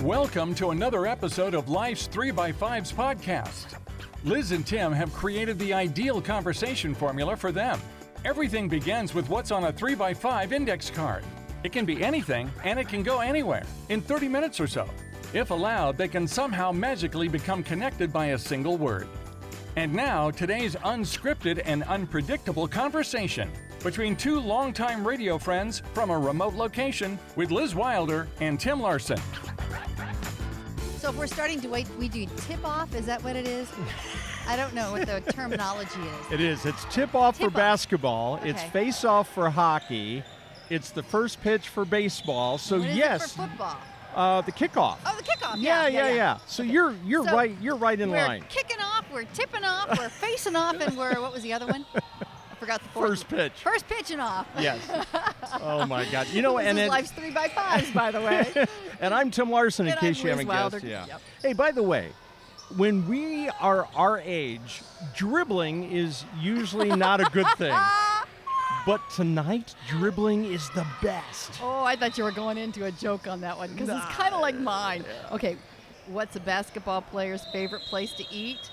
Welcome to another episode of Life's 3x5's podcast. Liz and Tim have created the ideal conversation formula for them. Everything begins with what's on a 3x5 index card. It can be anything, and it can go anywhere in 30 minutes or so. If allowed, they can somehow magically become connected by a single word. And now, today's unscripted and unpredictable conversation between two longtime radio friends from a remote location with Liz Wilder and Tim Larson. So if we're starting to wait, we do tip-off? Is that what it is? I don't know what the terminology is. It is. It's tip-off for basketball. Okay. It's face-off for hockey. It's the first pitch for baseball. So What is yes, it for football? the kickoff. Oh, the kickoff. Yeah. So Okay. you're So right. You're right in we're line. Kicking off, we're tipping off, we're facing off, and what was the other one? I forgot the fourth. First pitch. First pitching off. Yes. Oh my God. You know, This and is it, Life's 3x5s, by the way. and I'm Tim Larson. In And case I'm you Liz haven't Wilder. guessed. Yeah. Yep. Hey, by the way, when we are our age, dribbling is usually not a good thing. But tonight, dribbling is the best. Oh, I thought you were going into a joke on that one because it's kind of like mine. Okay, what's a basketball player's favorite place to eat?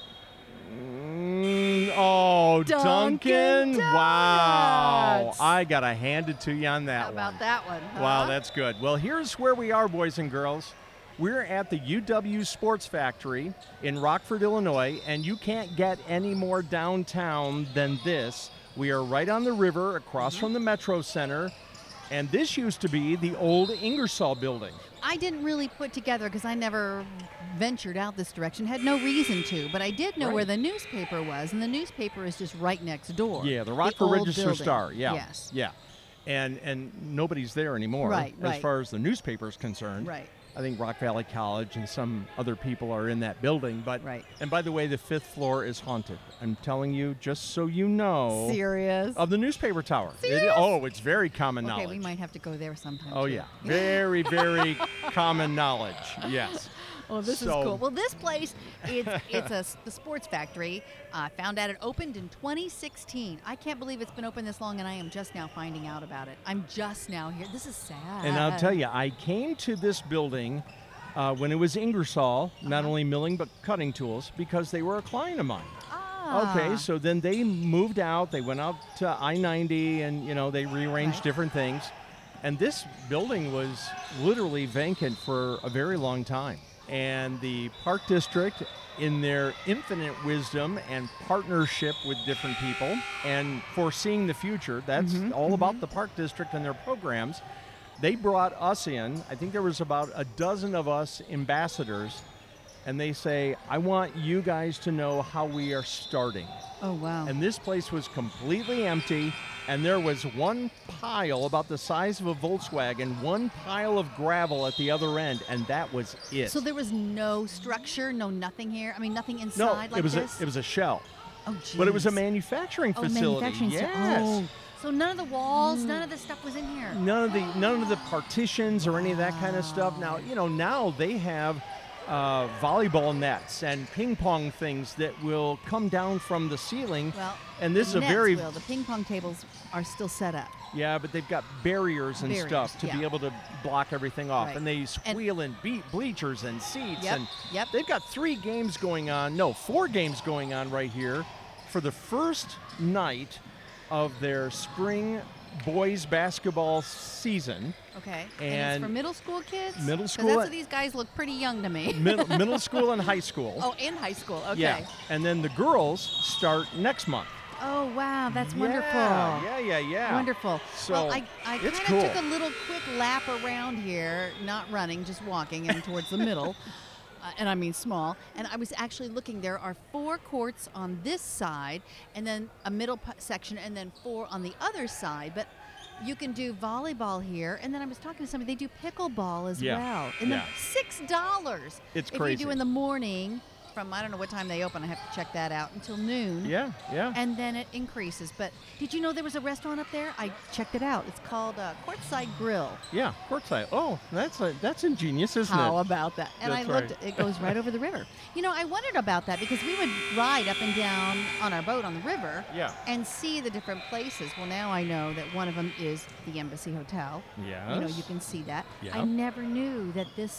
Dunkin'. Donuts. Wow. I got to hand it to you on that How about one. that one? Huh? Wow, that's good. Well, here's where we are, boys and girls. We're at the UW Sports Factory in Rockford, Illinois, and you can't get any more downtown than this. We are right on the river across from the Metro Center, and this used to be the old Ingersoll building. I didn't really put together because I never ventured out this direction, had no reason to, but I did know Right. where the newspaper was, and the newspaper is just right next door. Yeah, the Rockford old Register building. Star. Yeah. Yes. Yeah. And nobody's there anymore Right, as right. far as the newspaper is concerned. Right. I think Rock Valley College and some other people are in that building. But Right. And by the way, the 5th floor is haunted. I'm telling you, just so you know. Serious? Of the newspaper tower. Serious? It's very common Okay, knowledge. we might have to go there sometime. Oh too. yeah, very, very common knowledge. Yes. Oh, this is So- cool. Well, this place, it's the Sports Factory. I found out it opened in 2016. I can't believe it's been open this long, and I am just now finding out about it. I'm just now here. This is sad. And I'll tell you, I came to this building when it was Ingersoll, not only milling but cutting tools, because they were a client of mine. Ah. Okay, so then they moved out. They went out to I-90, and they rearranged Right. different things. And this building was literally vacant for a very long time. And the Park District, in their infinite wisdom and partnership with different people and foreseeing the future, that's all about the Park District and their programs. They brought us in. I think there was about a dozen of us ambassadors, and they say, I want you guys to know how we are starting. Oh, wow. And this place was completely empty, and there was one pile about the size of a Volkswagen, one pile of gravel at the other end, and that was it. So there was no structure, no nothing here? I mean, nothing no, inside like it was this? it was a shell, Oh, geez. but it was a manufacturing facility. Manufacturing. Yes. Oh, so none of the walls, none of the stuff was in here? None of the partitions or any of that kind of stuff. Now, now they have volleyball nets and ping pong things that will come down from the ceiling. Well, and this is the a nets very will. The ping pong tables are still set up. Yeah, but they've got barriers and stuff to be yeah. able to block everything off. Right. And they squeal and beat bleachers and seats. Yep, And yep. they've got 4 games going on right here for the first night of their spring boys basketball season. Okay. And it's for middle school kids? middle 'Cause school- that's what these guys look pretty young to me. middle school and high school. Oh, in high school. Okay. Yeah. And then the girls start next month. Oh, wow. That's wonderful. Yeah. Wonderful. So, well, I it's kind of cool. took a little quick lap around here, not running, just walking and towards the middle. And I mean small. And I was actually looking. There are 4 courts on this side, and then a middle section, and then 4 on the other side. But you can do volleyball here. And then I was talking to somebody. They do pickleball as Yeah. well. And then Yeah. $6. It's if crazy. you do in the morning. From I don't know what time they open. I have to check that out until noon. Yeah. And then it increases. But did you know there was a restaurant up there? I checked it out. It's called Courtside Grill. Yeah, courtside. Oh, that's ingenious, isn't How it? about that? And That's I looked. right. It goes right over the river. I wondered about that because we would ride up and down on our boat on the river. Yeah. And see the different places. Well, now I know that one of them is the Embassy Hotel. Yes. You can see that. Yeah. I never knew that this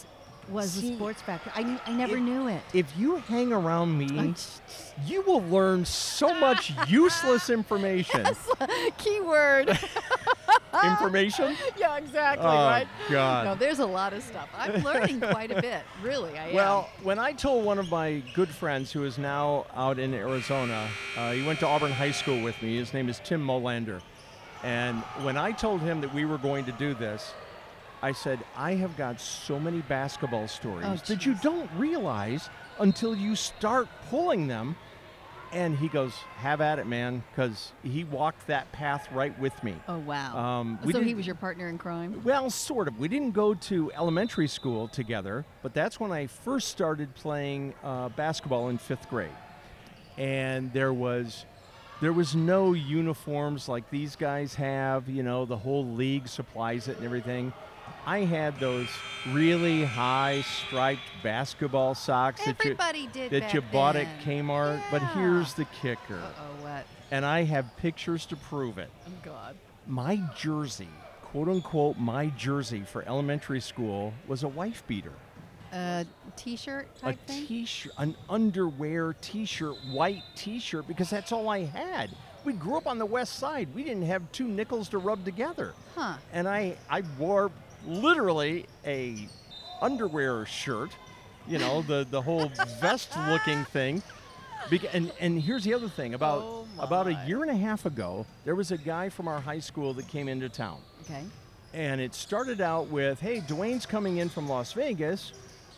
was the See, sports factory. I never knew it. If you hang around me, you will learn so much useless information. Keyword. Information? Yeah, exactly, Oh, right? God. No, there's a lot of stuff. I'm learning quite a bit, really. I am. Well, when I told one of my good friends who is now out in Arizona, he went to Auburn High School with me. His name is Tim Molander. And when I told him that we were going to do this, I said, I have got so many basketball stories that you geez. don't realize until you start pulling them. And he goes, have at it, man, because he walked that path right with me. Oh, wow. we So he didn't- was your partner in crime? Well, sort of. We didn't go to elementary school together, but that's when I first started playing basketball in 5th grade. And there was no uniforms like these guys have. You know, the whole league supplies it and everything. I had those really high striped basketball socks Everybody did that back you bought at then. Kmart. But Yeah. here's the kicker, Uh-oh, what? and I have pictures to prove it. Oh, God. My jersey, quote unquote, my jersey for elementary school was a wife beater. T-shirt A type thing? t-shirt, an underwear t-shirt, white t-shirt, because that's all I had. We grew up on the west side. We didn't have 2 nickels to rub together. Huh. And I wore literally a underwear shirt, you know, the whole vest looking thing. And here's the other thing. Oh, About a my. year and a half ago, there was a guy from our high school that came into town. Okay. And it started out with, hey, Dwayne's coming in from Las Vegas.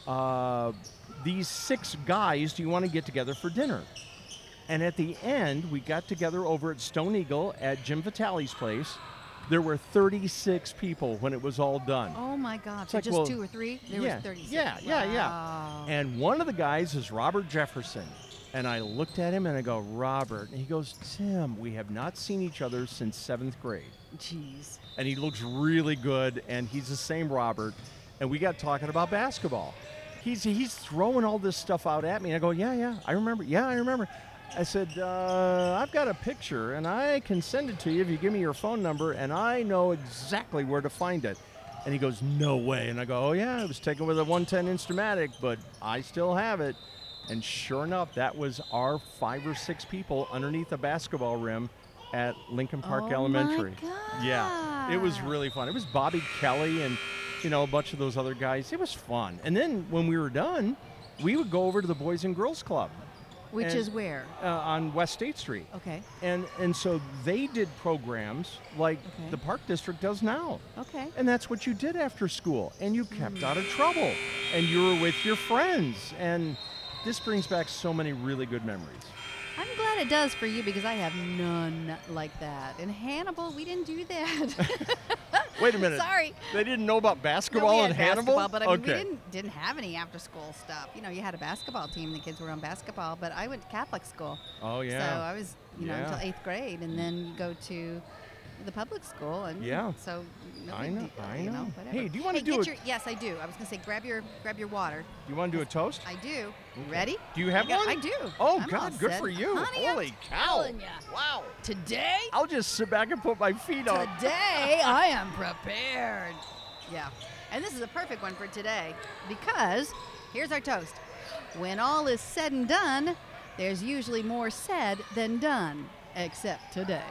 These 6 guys, do you want to get together for dinner? And at the end, we got together over at Stone Eagle at Jim Vitale's place. There were 36 people when it was all done. Oh, my God. It's So like, just well, 2 or 3? There yeah, was 36. yeah. Wow. And one of the guys is Robert Jefferson. And I looked at him and I go, Robert. And he goes, Tim, we have not seen each other since 7th grade. Jeez. And he looks really good, and he's the same Robert. And we got talking about basketball. He's throwing all this stuff out at me. And I go, yeah, I remember. Yeah, I remember. I said, I've got a picture, and I can send it to you if you give me your phone number, and I know exactly where to find it. And he goes, no way. And I go, oh, yeah, it was taken with a 110 Instamatic, but I still have it. And sure enough, that was our 5 or 6 people underneath a basketball rim at Lincoln Park Oh, Elementary. my God. Yeah, it was really fun. It was Bobby Kelly and, you know, a bunch of those other guys. It was fun. And then when we were done, we would go over to the Boys and Girls Club. Which And- is where? On West State Street. Okay. And so they did programs like Okay. the Park District does now. Okay. And that's what you did after school. And you kept out of trouble. And you were with your friends. And this brings back so many really good memories. I'm glad it does for you because I have none like that. In Hannibal, we didn't do that. Wait a minute. Sorry. They didn't know about No, basketball we had in Hannibal? basketball, but I mean, okay. we didn't have any after-school stuff. You know, you had a basketball team, the kids were on basketball, but I went to Catholic school. Oh, So yeah. I was, you know, Yeah. until 8th grade, and then you go to the public school, and Yeah. so no I big know, deal, I you know. whatever. Hey, do you wanna Hey, do get a- your, Yes, I do. I was gonna say grab your water. You want to do a toast? I do. You ready? Do you have one? I do. Oh, I'm all God, good set. for you. Honey, Holy I'm cow. telling ya. Wow. Today, I'll just sit back and put my feet up. Today, I am prepared. Yeah. And this is a perfect one for today because here's our toast. When all is said and done, there's usually more said than done, except today.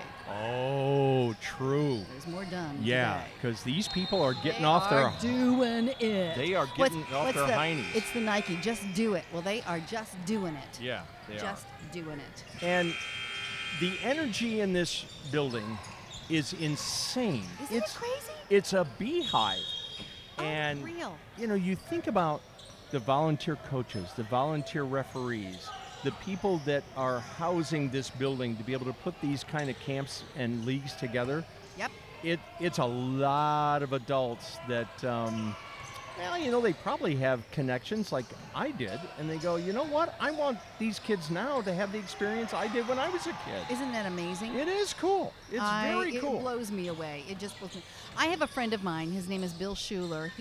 Oh, true. There's more done Yeah, today. because these people are getting They off their. are doing it. They are getting off their heinies. It's the Nike, just do it. Well, they are just doing it. Yeah, they Just doing it. And the energy in this building is insane. Isn't it crazy? It's a beehive. And Unreal. you know, you think about the volunteer coaches, the volunteer referees, the people that are housing this building to be able to put these kind of camps and leagues together. Yep. It's a lot of adults that, well, you know, they probably have connections like I did, and they go, you know what? I want these kids now to have the experience I did when I was a kid. Isn't that amazing? It is cool. It's very It cool. blows me away. It just blows me. I have a friend of mine. His name is Bill Schuler.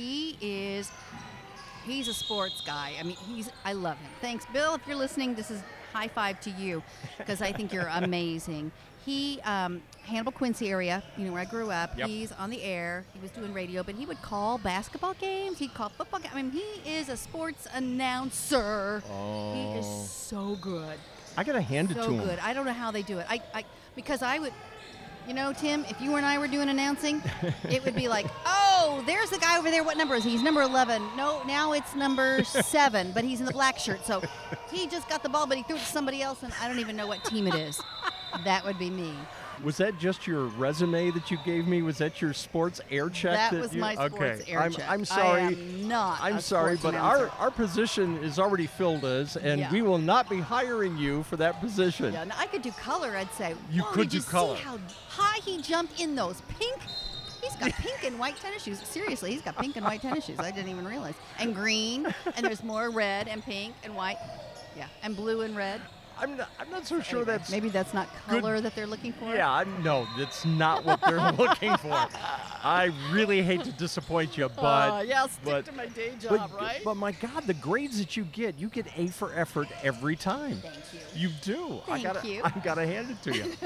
He's a sports guy. I mean, I love him. Thanks, Bill. If you're listening, this is high five to you because I think you're amazing. He, Hannibal Quincy area, where I grew up. Yep. He's on the air. He was doing radio, but he would call basketball games. He'd call football games. I mean, he is a sports announcer. Oh. He is so good. I got to hand it to So him. good. I don't know how they do it. Because I would, Tim, if you and I were doing announcing, it would be like, oh, there's the guy over there. What number is he? He's number 11. No, now it's number 7, but he's in the black shirt. So he just got the ball, but he threw it to somebody else, and I don't even know what team it is. That would be me. Was that just your resume that you gave me? Was that your sports air check? That was my sports air check. I'm sorry. I am not I'm a sorry, sports but announcer. our position is already filled, and Yeah. we will not be hiring you for that position. Yeah, now I could do color, I'd say. You "Whoa, could did do you color." See how high he jumped in those pink? He's got pink and white tennis shoes. Seriously, he's got pink and white tennis shoes. I didn't even realize. And green, and there's more red and pink and white. Yeah, and blue and red. I'm not so sure Anyway, that's maybe that's not good. color that they're looking for. Yeah, no, that's not what they're looking for. I really hate to disappoint you, but yeah, I'll stick but- to my day job, but, right? but my God, the grades that you get A for effort every time. Thank you. You do. Thank I you. gotta hand it to you.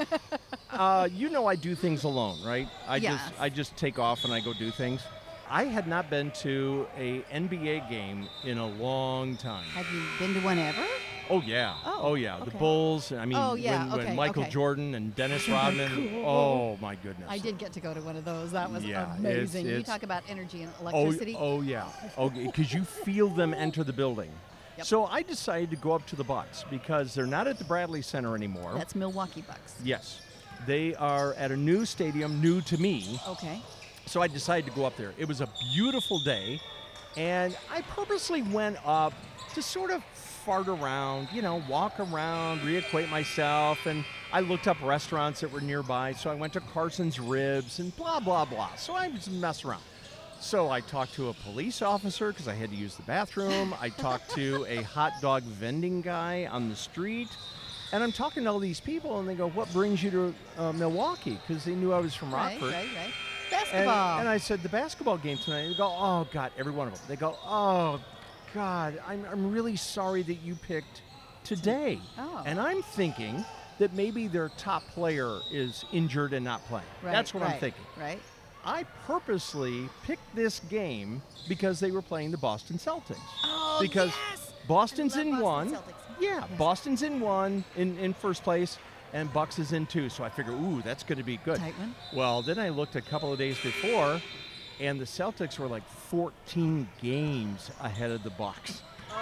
I do things alone, right? Yes. I just take off and I go do things. I had not been to a NBA game in a long time. Have you been to one ever? Oh yeah. Oh, yeah. The okay. Bulls. I mean, Oh, yeah, when okay, Michael okay. Jordan and Dennis Rodman. Cool. Oh my goodness. I did get to go to one of those. That was Yeah, amazing. You it's- talk about energy and Oh, electricity. oh yeah. Oh, because you feel them enter the building. Yep. So I decided to go up to the Bucks because they're not at the Bradley Center anymore. That's Milwaukee Bucks. Yes. They are at a new stadium, new to me. Okay. So I decided to go up there. It was a beautiful day, and I purposely went up to sort of fart around, walk around, reacquaint myself, and I looked up restaurants that were nearby. So I went to Carson's Ribs and blah, blah, blah. So I was messing around. So I talked to a police officer because I had to use the bathroom. I talked to a hot dog vending guy on the street. And I'm talking to all these people, and they go, what brings you to Milwaukee? Because they knew I was from Rockford. Right. And, Basketball. and I said, the basketball game tonight. They go, oh, God, every one of them. They go, oh, God, I'm really sorry that you picked today. Oh. And I'm thinking that maybe their top player is injured and not playing. Right, That's what I'm right, thinking. Right. I purposely picked this game because they were playing the Boston Celtics. Oh, Because yes! Boston's I love in Boston one. Celtics. Yeah, Yes. Boston's in one in first place, and Bucks is in 2. So I figure, ooh, that's going to be good. Tight one. Well, then I looked a couple of days before, and the Celtics were like 14 games ahead of the Bucks.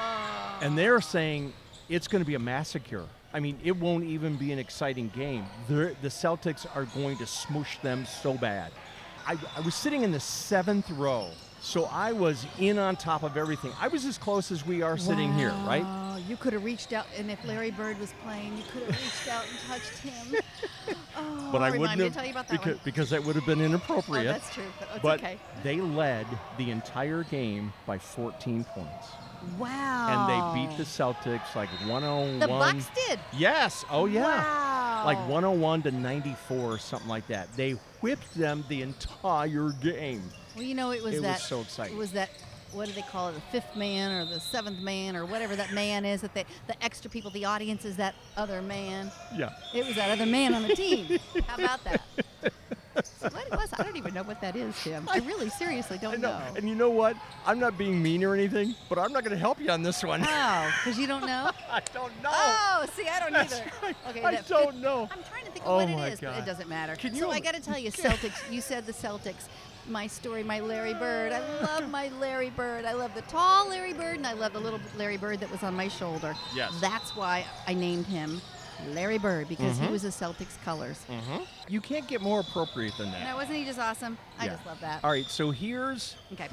And they're saying it's going to be a massacre. I mean, it won't even be an exciting game. The Celtics are going to smoosh them so bad. I was sitting in the 7th row, so I was in on top of everything. I was as close as we are sitting here, right? Wow, you could have reached out, and if Larry Bird was playing, you could have reached out and touched him. Oh, But I remind wouldn't me have, to tell you about that one. because that would have been Oh, inappropriate. that's true, but it's But okay. they led the entire game by 14 points. Wow. And they beat the Celtics like 101. The Bucks did. Yes. Oh, yeah. Wow. Like 101 to 94 or something like that. They whipped them the entire game. Well, it was It was that. so exciting. It was that. What do they call it? The fifth man or the seventh man or whatever that man is. The extra people. The audience is that other man. Yeah. It was that other man on the team. How about that? So what it was? I don't even know what that is, Tim. I really, seriously don't know. And you know what? I'm not being mean or anything, but I'm not going to help you on this one. Oh, because you don't know? I don't know. Oh, see, I don't That's either. right. Okay, I that don't fifth- know. I'm trying to think Oh of what my it is, but God. it doesn't matter. Can So you- I got to tell you, Celtics. You said the Celtics. My story, my Larry Bird. I love my Larry Bird. I love the tall Larry Bird, and I love the little Larry Bird that was on my shoulder. Yes. That's why I named him Larry Bird, because he was the Celtics colors. You can't get more appropriate than that. Now, wasn't he just awesome? I Yeah. just love that. All right, so here's Okay.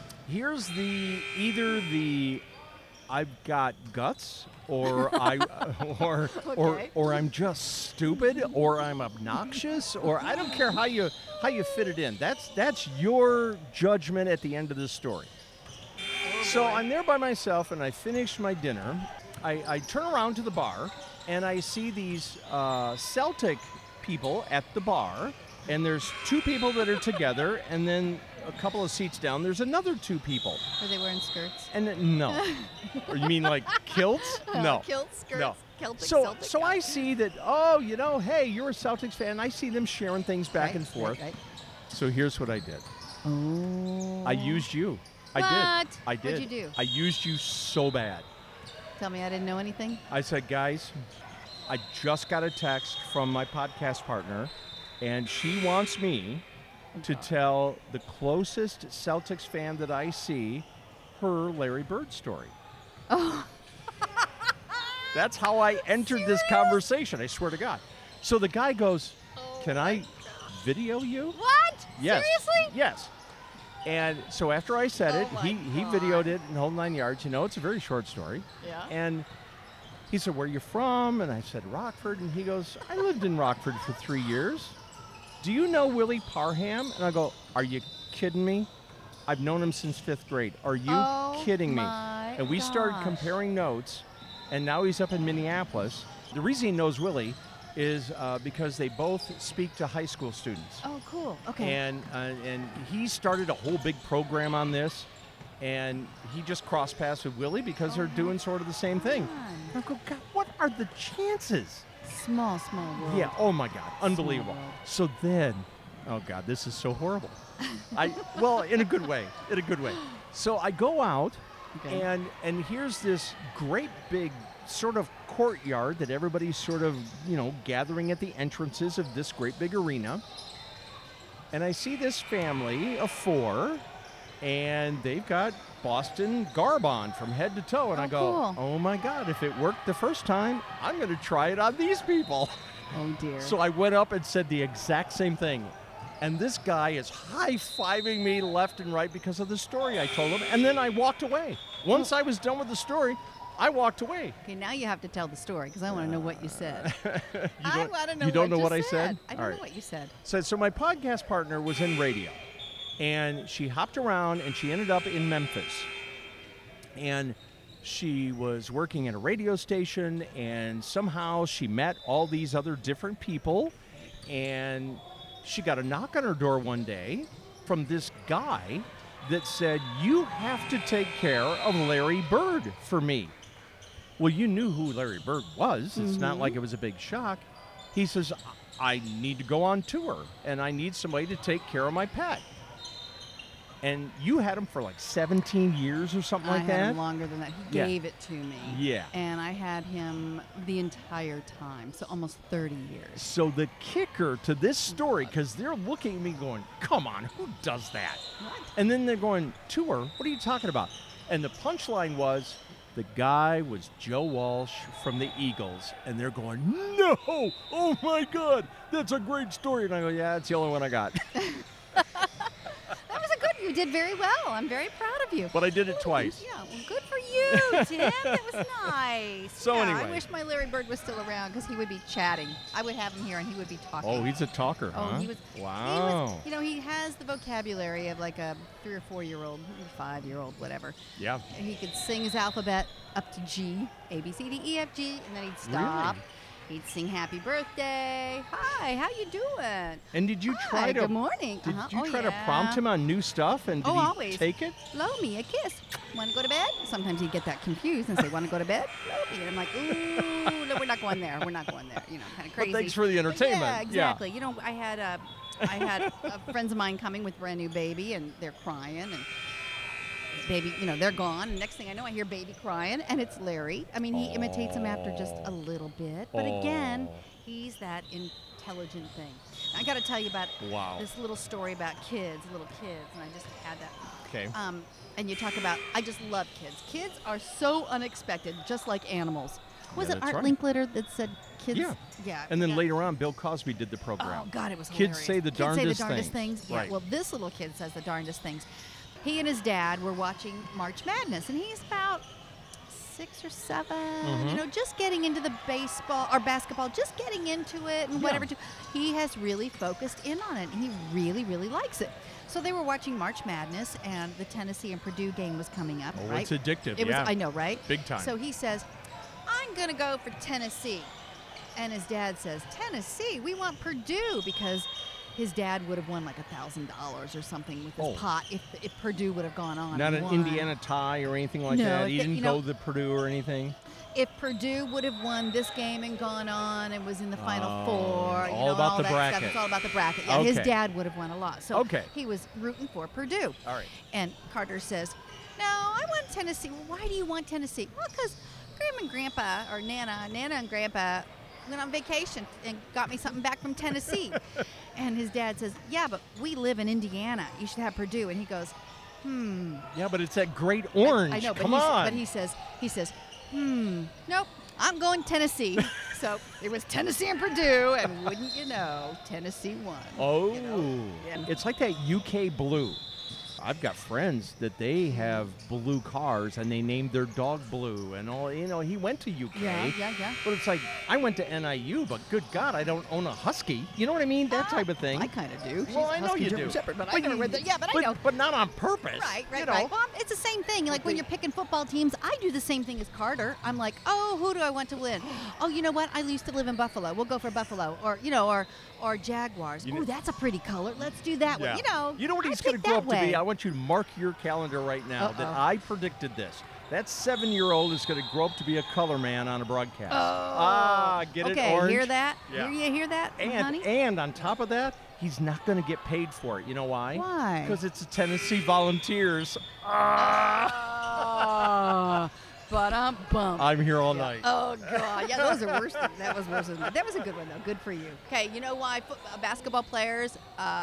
either the I've got guts or Okay. or I'm just stupid or I'm obnoxious or I don't care how you fit it in. That's your judgment at the end of the story. So I'm there by myself and I finish my dinner. I turn around to the bar and I see these Celtic people at the bar, and there's 2 people that are together, and then a couple of seats down, there's another 2 people. Were they wearing skirts? And no. Or you mean like kilts? No. Kilts, skirts, No. Celtic, So Celtic. I see that, hey, you're a Celtics fan. I see them sharing things back and forth. Right. So here's what I did. Oh. I used you. I What? did. I did. What'd you do? I used you so bad. Tell me I didn't know anything? I said, guys, I just got a text from my podcast partner, and she wants me to tell the closest Celtics fan that I see her Larry Bird story. Oh. That's how I entered this conversation, I swear to God. So the guy goes, can I video you? What? Yes. Seriously? Yes. And so after I said it, Oh my he God. videoed it in whole 9 yards. You know, it's a very short story. Yeah. And he said, where are you from? And I said, Rockford. And he goes, I lived in Rockford for 3 years. Do you know Willie Parham? And I go, are you kidding me? I've known him since 5th grade. Are you kidding me? my And we started gosh. comparing notes, and now he's up in Minneapolis. The reason he knows Willie is because they both speak to high school students. Oh, cool. Okay. And he started a whole big program on this, and he just crossed paths with Willie because they're doing sort of the same thing. And I go, God, what are the chances? Small world. Yeah, oh my God, unbelievable. world. So then, oh God, this is so horrible. Well, in a good way, So I go out, Okay. and here's this great big sort of courtyard that everybody's sort of, gathering at the entrances of this great big arena. And I see this family of 4, and they've got Boston garb on from head to toe. And Oh, I go, cool. oh my God, if it worked the first time, I'm going to try it on these people. Oh, dear. So I went up and said the exact same thing. And this guy is high-fiving me left and right because of the story I told him. And then I walked away. Once I was done with the story, I walked away. Okay, now you have to tell the story because I want to know what you said. I don't- want to know you don't what know what I you said? I All don't right. know what you said. So my podcast partner was in radio, and she hopped around, and she ended up in Memphis. And she was working at a radio station, and somehow she met all these other different people, and she got a knock on her door one day from this guy that said, you have to take care of Larry Bird for me. Well, you knew who Larry Bird was. It's not like it was a big shock. He says, I need to go on tour, and I need somebody to take care of my pet. And you had him for like 17 years or something like I that? had him longer than that. He Yeah. gave it to me. Yeah. And I had him the entire time, so almost 30 years. So the kicker to this story, because they're looking at me going, come on, who does that? What? And then they're going, tour? What are you talking about? And the punchline was, the guy was Joe Walsh from the Eagles. And they're going, no! Oh my God, that's a great story. And I go, yeah, it's the only one I got. That was a good. You did very well. I'm very proud of you. But I did it twice. Yeah, well, good for you, Tim. That was nice. So yeah, anyway. I wish my Larry Bird was still around because he would be chatting. I would have him here and he would be talking. Oh, he's a talker, Oh, huh? he was. Wow. He was, he has the vocabulary of like a 3 or 4 year old, 5-year-old, whatever. Yeah. He could sing his alphabet up to G, A, B, C, D, E, F, G, and then he'd stop. Really? He'd sing happy birthday. Hi, how you doing? And did you try Hi, to good morning. Did Uh-huh. you Oh, try to yeah. prompt him on new stuff, and did Oh, he always. take it? Blow me a kiss. Want to go to bed? Sometimes he'd get that confused and say, want to go to bed? Blow me. And I'm like, ooh, no, we're not going there. We're not going there. Kind of crazy. But thanks for the entertainment. Yeah, exactly. I had friends of mine coming with brand new baby, and they're crying, and baby, they're gone. And next thing I know, I hear baby crying, and it's Larry. I mean, he imitates him after just a little bit, but again, he's that intelligent thing. I got to tell you about Wow. this little story about little kids, and I just had that. Okay. And you talk about, I just love kids. Kids are so unexpected, just like animals. Was Yeah, it that's Art right. Linkletter that said kids? Yeah. Yeah. And then yeah. later on, Bill Cosby did the program. Oh, God, it was Kids hilarious. say the darndest things. things. Yeah, Right. well, this little kid says the darndest things. He and his dad were watching March Madness, and he's about 6 or 7, just getting into the baseball or basketball, just getting into it and whatever. He has really focused in on it, and he really, really likes it. So they were watching March Madness, and the Tennessee and Purdue game was coming up, Oh, right? it's addictive, It was, yeah. I know, right? Big time. So he says, I'm going to go for Tennessee. And his dad says, Tennessee? We want Purdue, because his dad would have won like $1,000 or something with this pot if Purdue would have gone on. Not and an won. Indiana tie or anything like No, that. He didn't you go know, to Purdue or anything. If Purdue would have won this game and gone on and was in the Final Four, you all know, about all the that bracket. stuff, it's all about the bracket. Yeah, his Okay. dad would have won a lot. So Okay. he was rooting for Purdue. All right. And Carter says, "No, I want Tennessee." "Well, why do you want Tennessee?" "Well, because Grandma and Grandpa, or Nana and Grandpa went on vacation and got me something back from Tennessee." And his dad says, "Yeah, but we live in Indiana. You should have Purdue." And he goes, Yeah, but it's that great orange. I know, but Come on. But he says, "Nope, I'm going Tennessee." So it was Tennessee and Purdue, and wouldn't you know, Tennessee won. Oh, you know? And- it's like that UK Blue. I've got friends that they have blue cars and they named their dog Blue and all. You know, he went to UK. Yeah. But it's like, I went to NIU, but good God, I don't own a Husky. You know what I mean? That type of thing. I kind of do. Well, She's I know Husky you German do. Shepherd, but I never read that. Yeah, but I know. But not on purpose. Right. You know. Well, it's the same thing. Like when you're picking football teams, I do the same thing as Carter. I'm like, oh, who do I want to win? Oh, you know what? I used to live in Buffalo. We'll go for Buffalo, or or Jaguars. Oh, that's a pretty color. Let's do that one. You know what he's going to grow up to be? I want you to mark your calendar right now that I predicted this. That 7-year-old is going to grow up to be a color man on a broadcast. Get it, orange? Okay, hear that? Yeah. You hear that, honey? And on top of that, he's not going to get paid for it. You know why? Why? Because it's the Tennessee Volunteers. Bump. I'm here all night. Oh, God. Yeah, those are worse. That was worse than that. That was a good one, though. Good for you. Okay, you know why basketball players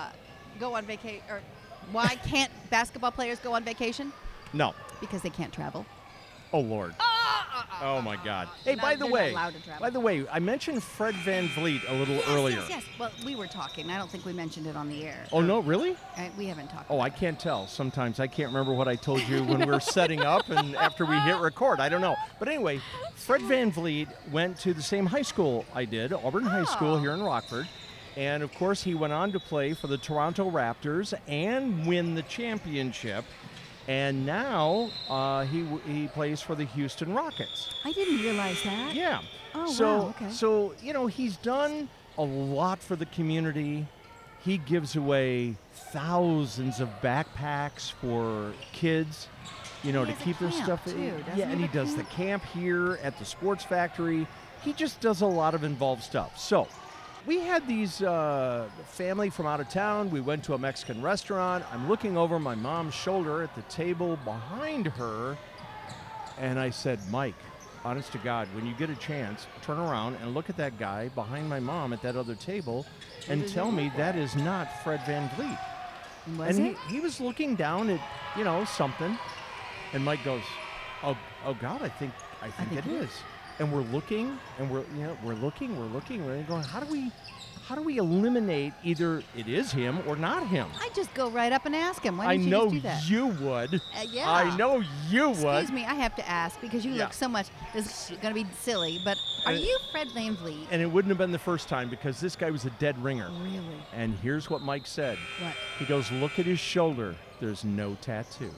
go on vacation? Or why can't basketball players go on vacation? No. Because they can't travel. Oh, Lord. Oh, my God. Hey, They're by not the way, allowed to travel. I mentioned Fred VanVleet a little earlier. Yes. Well, we were talking. I don't think we mentioned it on the air. Oh, no, really? We haven't talked. Oh, I can't tell. Sometimes I can't remember what I told you when we were setting up and after we hit record. I don't know. But anyway, Fred VanVleet went to the same high school I did, Auburn High School here in Rockford. And, of course, he went on to play for the Toronto Raptors and win the championship. And now he plays for the Houston Rockets. I didn't realize that. Yeah. Oh, so, wow. Okay. So, he's done a lot for the community. He gives away thousands of backpacks for kids, to has a keep their camp, stuff. too, doesn't Yeah, he and he have a does the camp? camp here at the sports factory. He just does a lot of involved stuff. So, we had these family from out of town. We went to a Mexican restaurant. I'm looking over my mom's shoulder at the table behind her, and I said, Mike, honest to God, when you get a chance, turn around and look at that guy behind my mom at that other table and tell me that is not Fred VanVleet. Was and it? he was looking down at, something, and Mike goes, oh God, I think it is. And we're looking, and we're looking, we're going, how do we eliminate either it is him or not him? I just go right up and ask him. Why I don't you know just do that? you would. Yeah. I know you would. Excuse me, I have to ask because you look so much. This is going to be silly, but are you Fred VanVleet? And it wouldn't have been the first time because this guy was a dead ringer. Really? And here's what Mike said. What? He goes, look at his shoulder. There's no tattoo.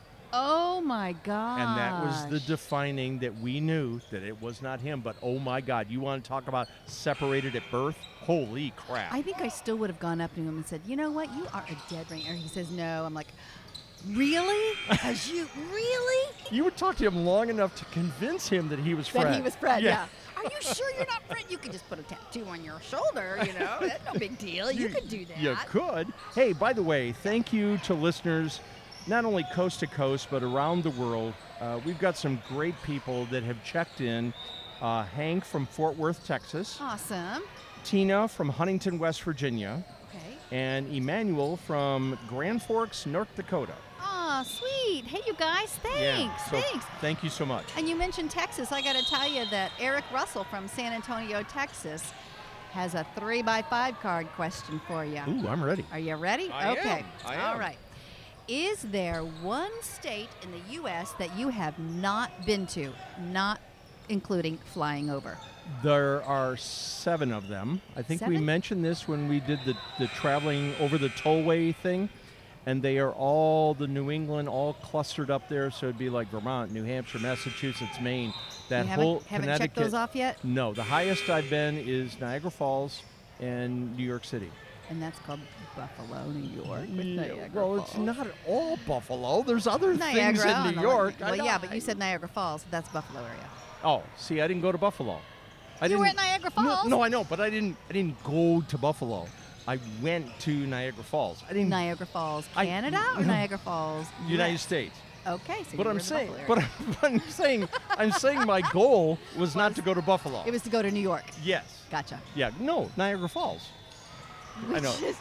Oh my God! And that was the defining that we knew that it was not him. But oh my God, you want to talk about separated at birth? Holy crap! I think I still would have gone up to him and said, "You know what? You are a dead ringer." He says, "No." I'm like, "Really? Because you really?" You would talk to him long enough to convince him that he was Fred. That he was Fred. Yeah. Are you sure you're not Fred? You could just put a tattoo on your shoulder. That's no big deal. You could do that. You could. Hey, by the way, thank you to listeners. Not only coast to coast, but around the world. We've got some great people that have checked in. Hank from Fort Worth, Texas. Awesome. Tina from Huntington, West Virginia. Okay. And Emmanuel from Grand Forks, North Dakota. Oh, sweet. Hey, you guys. Thanks. So Thanks. Thank you so much. And you mentioned Texas. I got to tell you that Eric Russell from San Antonio, Texas, has a 3x5 card question for you. Ooh, I'm ready. Are you ready? I okay. am. All right. Is there one state in the U.S. that you have not been to, not including flying over? There are 7 of them. I think we 7? mentioned this when we did the traveling over the tollway thing, and they are all the New England, all clustered up there. So it'd be like Vermont, New Hampshire, Massachusetts, Maine. That you whole haven't Connecticut. checked those off yet? No, the highest I've been is Niagara Falls and New York City. and that's called Buffalo, New York. With Niagara well, Falls. it's not all Buffalo. There's other Niagara things on in the New York. Well, yeah, but you said Niagara Falls. So that's Buffalo area. Oh, see, I didn't go to Buffalo. You were at Niagara Falls? No, I know, but I didn't go to Buffalo. I went to Niagara Falls. I didn't. Niagara Falls, Canada, or Niagara Falls, United US? States. Okay, so But you I'm were in the saying, Buffalo but area. I'm saying my goal was not to go to Buffalo. It was to go to New York. Yes. Gotcha. Yeah. No, Niagara Falls. I know. Which is-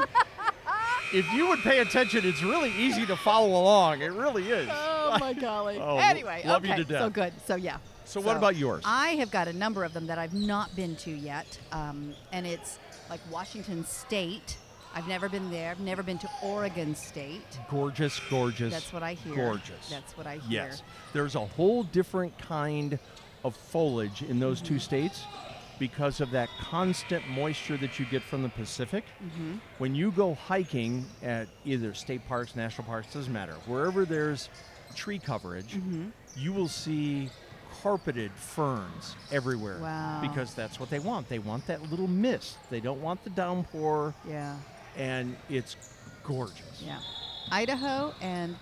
If you would pay attention, it's really easy to follow along. It really is. Oh my golly. Oh, Anyway, love you okay, to death. so good. So yeah. So what about yours? I have got a number of them that I've not been to yet, and it's like Washington State. I've never been there. I've never been to Oregon State. Gorgeous, gorgeous. That's what I hear. Gorgeous. That's what I hear. Yes. There's a whole different kind of foliage in those two states because of that constant moisture that you get from the Pacific. When you go hiking at either state parks, national parks, doesn't matter, wherever there's tree coverage, you will see carpeted ferns everywhere. Wow. Because that's what they want. They want that little mist. They don't want the downpour, Yeah. and it's gorgeous. Yeah. Idaho and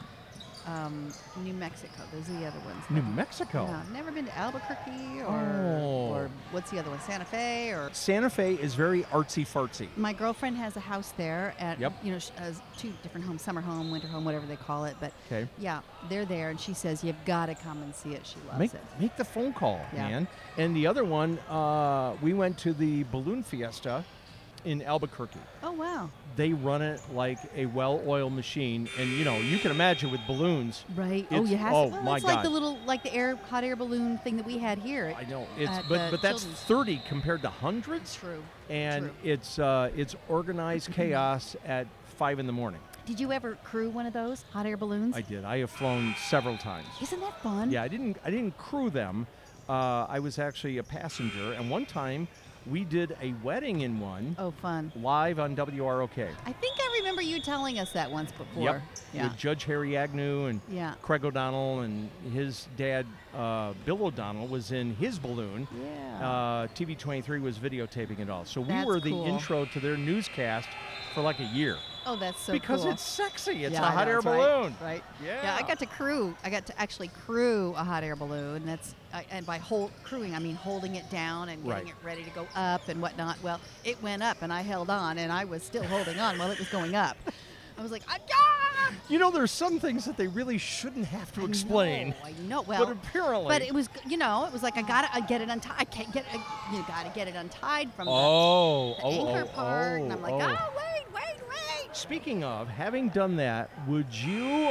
New Mexico. Those are the other ones. New Mexico. Yeah, I've never been to Albuquerque Oh. or what's the other one? Santa Fe or. Santa Fe is very artsy-fartsy. My girlfriend has a house there at, Yep. you know, she has two different homes, summer home, winter home, whatever they call it. But Okay. yeah, they're there, and she says you've got to come and see it. She loves Make, it. make the phone call, Yeah. man. And the other one, we went to the Balloon Fiesta in Albuquerque. Oh wow! They run it like a well-oiled machine, and you can imagine with balloons. Right. It's- you have. oh, well, my it's like the God. little, like the hot air balloon thing that we had here. I know it's, at but the that's children's. 30 compared to hundreds, True. and True. it's organized chaos at 5 in the morning. Did you ever crew one of those hot air balloons? I did. I have flown several times. Isn't that fun? Yeah, I didn't crew them. I was actually a passenger, and one time we did a wedding in one Oh, fun. live on WROK. I think I remember you telling us that once before. Yep. Yeah. With Judge Harry Agnew and Yeah. Craig O'Donnell, and his dad, Bill O'Donnell, was in his balloon. Yeah. TV23 was videotaping it all. So we That's were the cool. intro to their newscast for like a year. Oh, that's so because cool. it's sexy. It's Yeah, a I hot know, air it's right, balloon. Right. Yeah. Yeah, I got to actually crew a hot air balloon. That's and by crewing, I mean holding it down and getting Right. it ready to go up and whatnot. Well, it went up and I held on and I was still holding on while it was going up. I was like, ah! There's some things that they really shouldn't have to explain. I know. Well, But apparently. but it was, it was like I gotta get it untied. I can't get it. You gotta get it untied from the anchor part. And I'm like, oh, wait. Speaking of, having done that, would you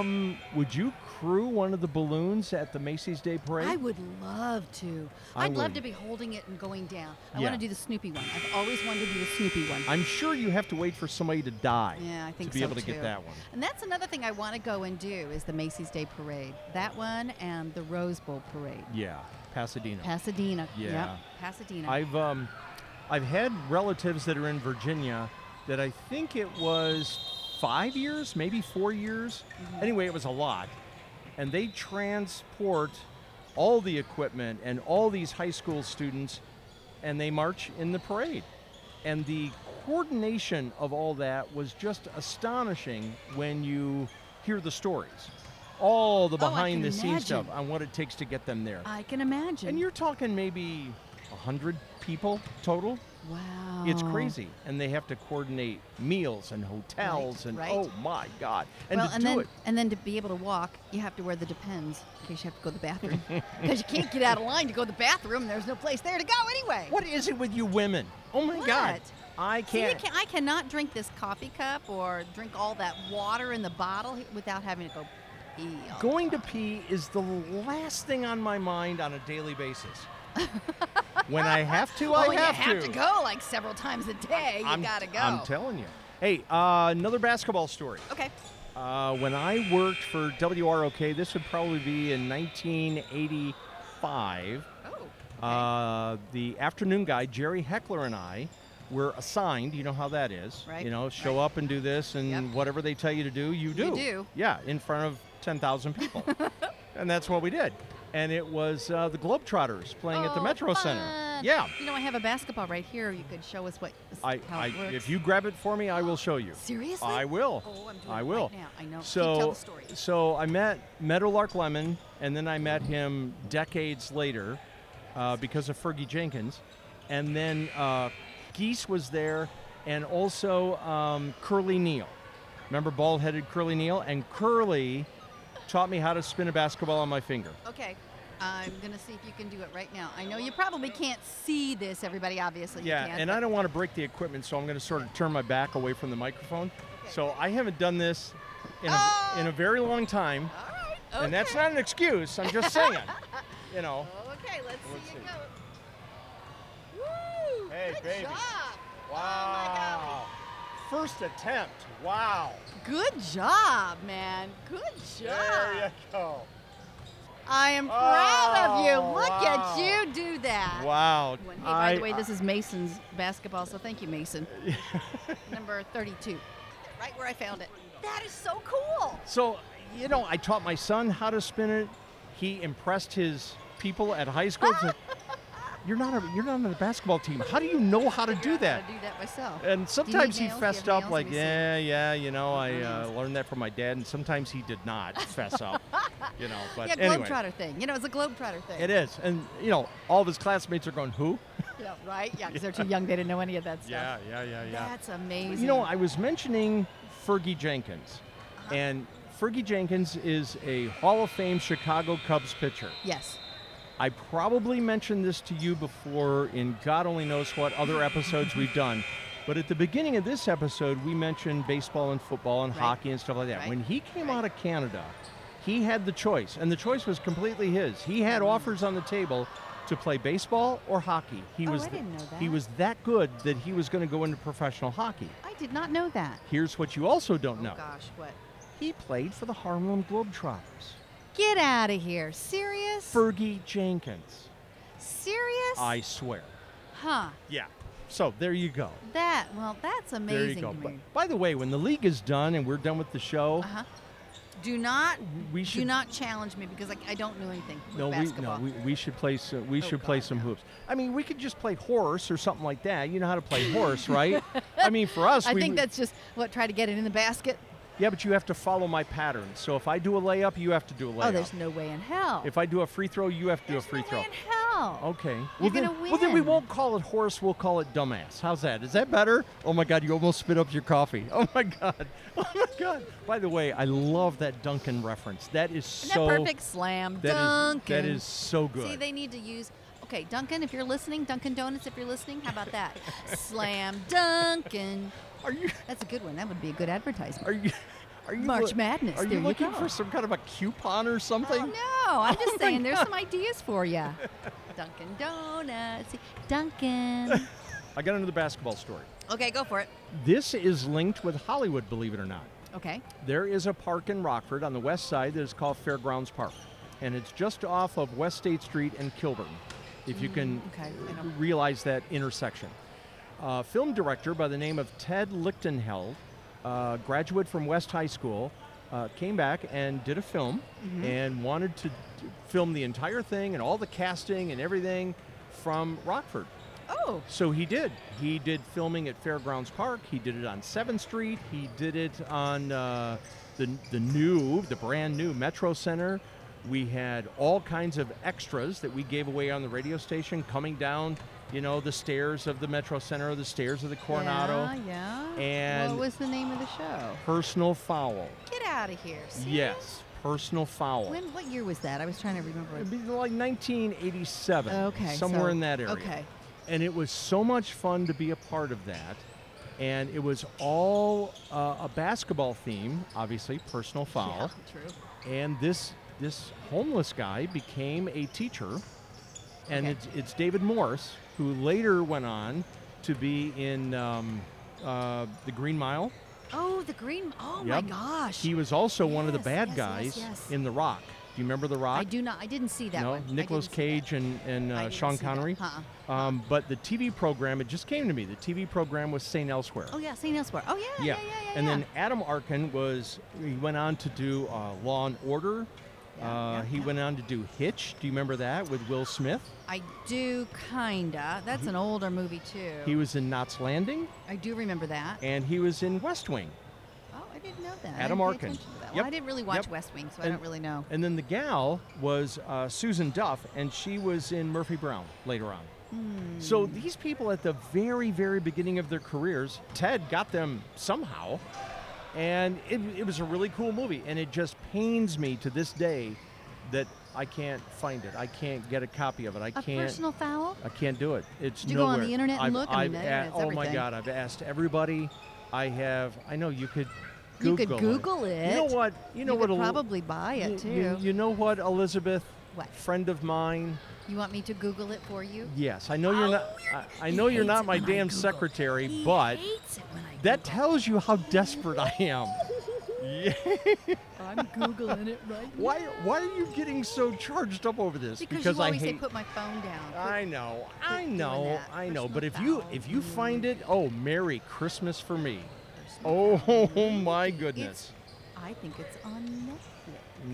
crew one of the balloons at the Macy's Day Parade? I would love to. I I'd love would. to be holding it and going down. I Yeah. want to do the Snoopy one. I've always wanted to do the Snoopy one. I'm sure you have to wait for somebody to die Yeah, I think to be so able to too. get that one. And that's another thing I want to go and do is the Macy's Day Parade. That one and the Rose Bowl Parade. Yeah, Pasadena. Pasadena. Yeah. Yep, Pasadena. I've had relatives that are in Virginia that I think it was 5 years, maybe 4 years. Anyway, it was a lot. And they transport all the equipment and all these high school students, and they march in the parade. And the coordination of all that was just astonishing when you hear the stories. All the Oh, I behind the can scenes stuff imagine. on what it takes to get them there. I can imagine. And you're talking maybe 100 people total. wow. It's crazy. And they have to coordinate meals and hotels and right. oh my God. And well, to and do then it. and then to be able to walk, you have to wear the Depends in case you have to go to the bathroom. Because you can't get out of line to go to the bathroom. There's no place there to go anyway. What is it with you women? Oh my God. What? I See, can't. I cannot drink this coffee cup or drink all that water in the bottle without having to go pee. Going to pee is the last thing on my mind on a daily basis. When I have to, I when have you have to go like several times a day, you gotta go. I'm telling you. Hey, another basketball story. Okay. When I worked for WROK, this would probably be in 1985. Oh. Okay. The afternoon guy, Jerry Heckler, and I were assigned. You know how that is. Right, Show right. up and do this, and Yep. whatever they tell you to do, you do. You do. Yeah, in front of 10,000 people. And that's what we did. And it was the Globetrotters playing at the Metro Center. fun. Yeah. You know, I have a basketball right here. You could show us how it works. If you grab it for me, I will show you. Seriously? I will. Oh, I'm doing I it will. right now. I know. So, Tell the story. so I met Meadowlark Lemon, and then I met him decades later because of Fergie Jenkins. And then Geese was there, and also Curly Neal. Remember bald-headed Curly Neal? And Curly taught me how to spin a basketball on my finger. Okay. I'm going to see if you can do it right now. I know you probably can't see this, everybody, obviously. Yeah, you can't, and but- I don't want to break the equipment, so I'm going to sort of turn my back away from the microphone. So I haven't done this in a very long time, All right. Okay. and that's not an excuse. I'm just saying, you know. Okay, let's see you see. go. Woo! Hey, Good baby. job. Wow. First attempt. Wow. Good job, man. Good job. There you go. I am proud of you. Oh, Look wow. at you do that. Wow. Hey, by the way, this is Mason's basketball, so thank you, Mason. Number 32. Right where I found it. That is so cool. So, you know, I taught my son how to spin it. He impressed his people at high school. You're not on the basketball team. How do you know how to do that? I do that myself. And sometimes Do you he need nails? fessed Do you have up nails? like, Let me see. yeah, you know, I nails. learned that from my dad, and sometimes he did not fess up, you know. But Yeah, anyway, Globetrotter thing. You know, it's a Globetrotter thing. it is, and you know, all of his classmates are going, who? Yeah, right? Yeah, because they're too young. They didn't know any of that stuff. Yeah. That's amazing. You know, I was mentioning Fergie Jenkins, and Fergie Jenkins is a Hall of Fame Chicago Cubs pitcher. Yes. I probably mentioned this to you before in God only knows what other episodes we've done, but at the beginning of this episode, we mentioned baseball and football and Right. hockey and stuff like that. Right. When he came Right. out of Canada, he had the choice, and the choice was completely his. He had offers on the table to play baseball or hockey. He Oh, was I didn't know that. He was that good that he was going to go into professional hockey. I did not know that. Here's what you also don't know. Oh, gosh, what? He played for the Harlem Globetrotters. Get out of here. Serious? Fergie Jenkins. Serious? I swear. Huh. Yeah. So there you go. That's amazing There you go. to me. By the way, when the league is done and we're done with the show, Uh-huh. Do not we do should not challenge me because I don't know anything with no, basketball. we should play some. We should play God, some no. hoops. I mean, we could just play horse or something like that. You know how to play horse, right? I mean, for us, I think that's just try to get it in the basket. yeah, but you have to follow my pattern. So if I do a layup, you have to do a layup. Oh, there's no way in hell. If I do a free throw, you have to do a There's free no throw. way in hell. Okay. You're then, gonna well, then we win. won't call it horse. We'll call it dumbass. How's that? Is that better? Oh my God! You almost spit up your coffee. Oh my God! Oh my God! By the way, I love that Duncan reference. That is Isn't so. that perfect? Slam that is- Dunkin'. that is so good. See, they need to use. Okay, Dunkin', if you're listening, Dunkin' Donuts, if you're listening, how about that? Slam Dunkin'. Are you? That's a good one. That would be a good advertisement. Are you? Are you? March Madness. Are there you looking go. for some kind of a coupon or something? Oh, no, I'm just my saying there's God. some ideas for you. Dunkin' Donuts. Dunkin'. I got another basketball story. Okay, go for it. This is linked with Hollywood, believe it or not. Okay. There is a park in Rockford on the west side that is called Fairgrounds Park, and it's just off of West State Street and Kilburn, if you can okay, I know. realize that intersection. Film director by the name of Ted Lichtenheld, graduate from West High School, came back and did a film and wanted to film the entire thing and all the casting and everything from Rockford. Oh, So he did. He did filming at Fairgrounds Park. He did it on 7th Street. He did it on the brand new Metro Center. We had all kinds of extras that we gave away on the radio station coming down, the stairs of the Metro Center, the stairs of the Coronado. Yeah. And- what was the name of the show? Personal Foul. Get out of here. Serious? Yes, Personal Foul. What year was that? I was trying to remember. It'd be like 1987. Okay. Somewhere so- in that area. Okay. And it was so much fun to be a part of that. And it was all a basketball theme, obviously, Personal Foul. Yeah, true. And this homeless guy became a teacher. And Okay. it's David Morse, who later went on to be in The Green Mile. Oh, the green. Oh my Yep. gosh. He was also one of the Yes, bad yes, guys yes. in The Rock. Do you remember The Rock? I do not. I didn't see that No, one. I Nicolas didn't see that. Cage and I didn't Sean see that. Connery. Uh-uh. But the TV program, it just came to me. The TV program was St. Elsewhere. Oh yeah, St. Elsewhere. Oh yeah. And then Adam Arkin he went on to do Law and Order, He went on to do Hitch. Do you remember that with Will Smith? I do, kinda. That's an older movie, too. He was in Knots Landing. I do remember that. And he was in West Wing. Oh, I didn't know that. Adam I Arkin. didn't pay attention to that. Yep. Well, I didn't really watch Yep. West Wing, so I don't really know. And then the gal was Susan Duff, and she was in Murphy Brown later on. So these people at the very, very beginning of their careers, Ted got them somehow, and it was a really cool movie. And it just pains me to this day that I can't find it. I can't get a copy of it. A Personal Foul? I can't do it. It's Did you go nowhere. on the internet and I've, look? I I've mean, the a- internet's oh my everything. God! I've asked everybody. I know you could. You Google could Google it. You know what? You know you what? could probably buy it, too. You know what, Elizabeth? What? Friend of mine. You want me to Google it for you? Yes, I know you're not. I know you're not my damn secretary, but hates it when I that tells you how desperate I am. Yeah. I'm Googling it right now. Why are you getting so charged up over this? Because you I always say hate. put my phone down. I know. doing that. I know. But Personal if foul. you find it, oh, Merry Christmas for me. Oh my goodness. I think it's on Netflix.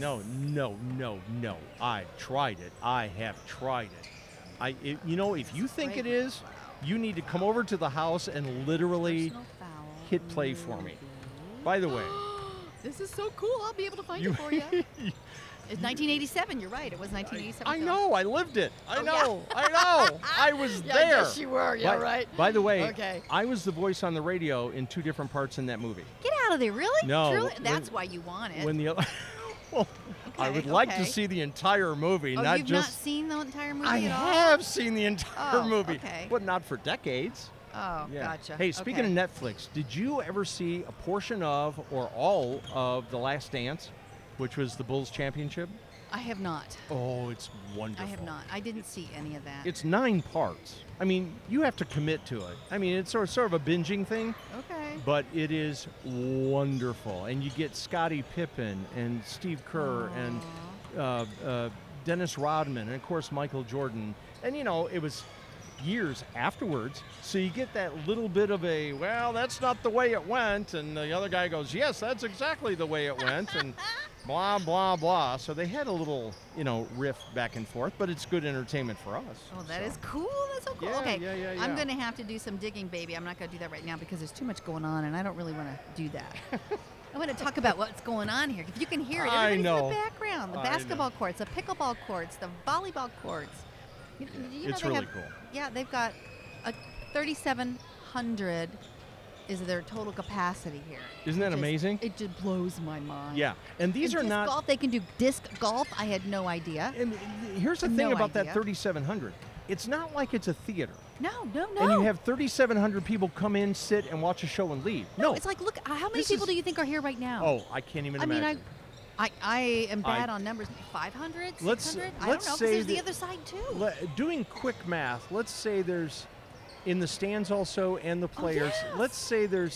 No. I've tried it. I have tried it. If you think it is, you need to come over to the house and literally Personal Foul hit play for me. movie. By the way, This is so cool. I'll be able to find it for you. It's 1987. You're right. It was 1987. I film. know. I lived it. I Oh, know. I know. I was Yeah, there. yes, you were. Yeah, right. By the way, Okay. I was the voice on the radio in 2 different parts in that movie. Get out of there. Really? No, Truly? when- That's why you want it. When the well, I would like to see the entire movie, Oh, not you've just. not seen the entire movie I at all? have seen the entire Oh, movie, okay. but not for decades. Oh, Yeah. gotcha. Hey, speaking Okay. of Netflix, did you ever see a portion of or all of The Last Dance, which was the Bulls championship? I have not. Oh, it's wonderful. I have not. I didn't see any of that. It's 9 parts. I mean, you have to commit to it. I mean, it's sort of a binging thing, okay. but it is wonderful. And you get Scottie Pippen and Steve Kerr and Dennis Rodman and, of course, Michael Jordan. And, it was years afterwards, so you get that little bit of a, well, that's not the way it went, and the other guy goes, yes, that's exactly the way it went, and blah, blah, blah. So they had a little, riff back and forth, but it's good entertainment for us. Oh, that so. is cool. That's so cool. Yeah, okay. yeah. I'm going to have to do some digging, baby. I'm not going to do that right now because there's too much going on, and I don't really want to do that. I want to talk about what's going on here. If you can hear it, I everybody's know. in the background. The I basketball courts, the pickleball courts, the volleyball courts. You know, It's they really have- cool. Yeah, they've got a 3,700 is their total capacity here. Isn't that Which is- amazing? It just blows my mind. Yeah, and these And are disc not. golf. They can do disc golf. I had no idea. And here's the No thing about that idea. 3,700. It's not like it's a theater, No. and you have 3,700 people come in, sit, and watch a show and leave. No, It's like, look, how many This people is- do you think are here right now? Oh, I can't even I mean, imagine. I am bad on numbers. 500, 600? Let's- I let's don't know, because say there's the that- other side, too. Doing quick math, let's say there's in the stands also and the players. yes. Let's say there's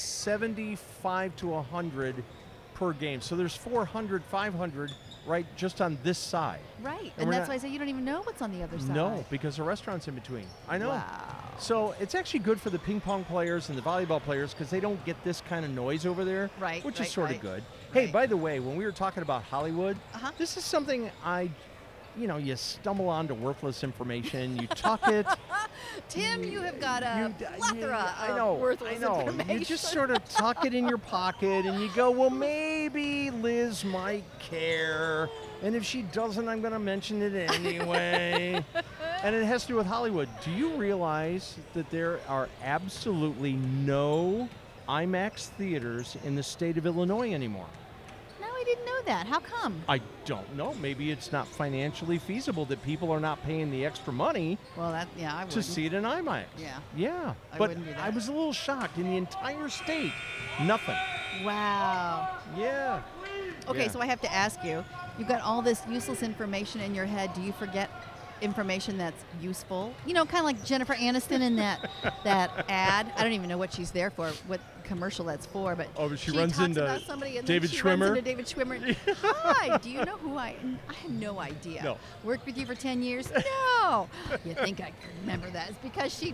75 to 100 per game. So there's 400, 500 right just on this side. Right. And And we're that's not- why I say you don't even know what's on the other side. No, because the restaurant's in between. I know. Wow. So it's actually good for the ping pong players and the volleyball players because they don't get this kind of noise over there, Right, which right, is sort right. of good. Hey, Right. by the way, when we were talking about Hollywood, Uh-huh. this is something you stumble onto worthless information, you tuck it. Tim, you have got a plethora I of know, worthless I know. information. You just sort of tuck it in your pocket and you go, well, maybe Liz might care. And if she doesn't, I'm going to mention it anyway. And it has to do with Hollywood. Do you realize that there are absolutely no IMAX theaters in the state of Illinois anymore? No, I didn't know that. How come? I don't know. Maybe it's not financially feasible that people are not paying the extra money Well, I wouldn't. to see it in IMAX. Yeah. Yeah. I but wouldn't do that. I was a little shocked. In the entire state, nothing. Wow. Yeah. Okay, Yeah. so I have to ask you, you've got all this useless information in your head. Do you forget information that's useful? You know, kind of like Jennifer Aniston in that ad. I don't even know what she's there for, what commercial that's for, but Oh, but she runs talks into about somebody and David then she Schwimmer? runs into David Schwimmer. Hi, do you know who I am? I have no idea. No. Worked with you for 10 years? No. You think I could remember that? It's because she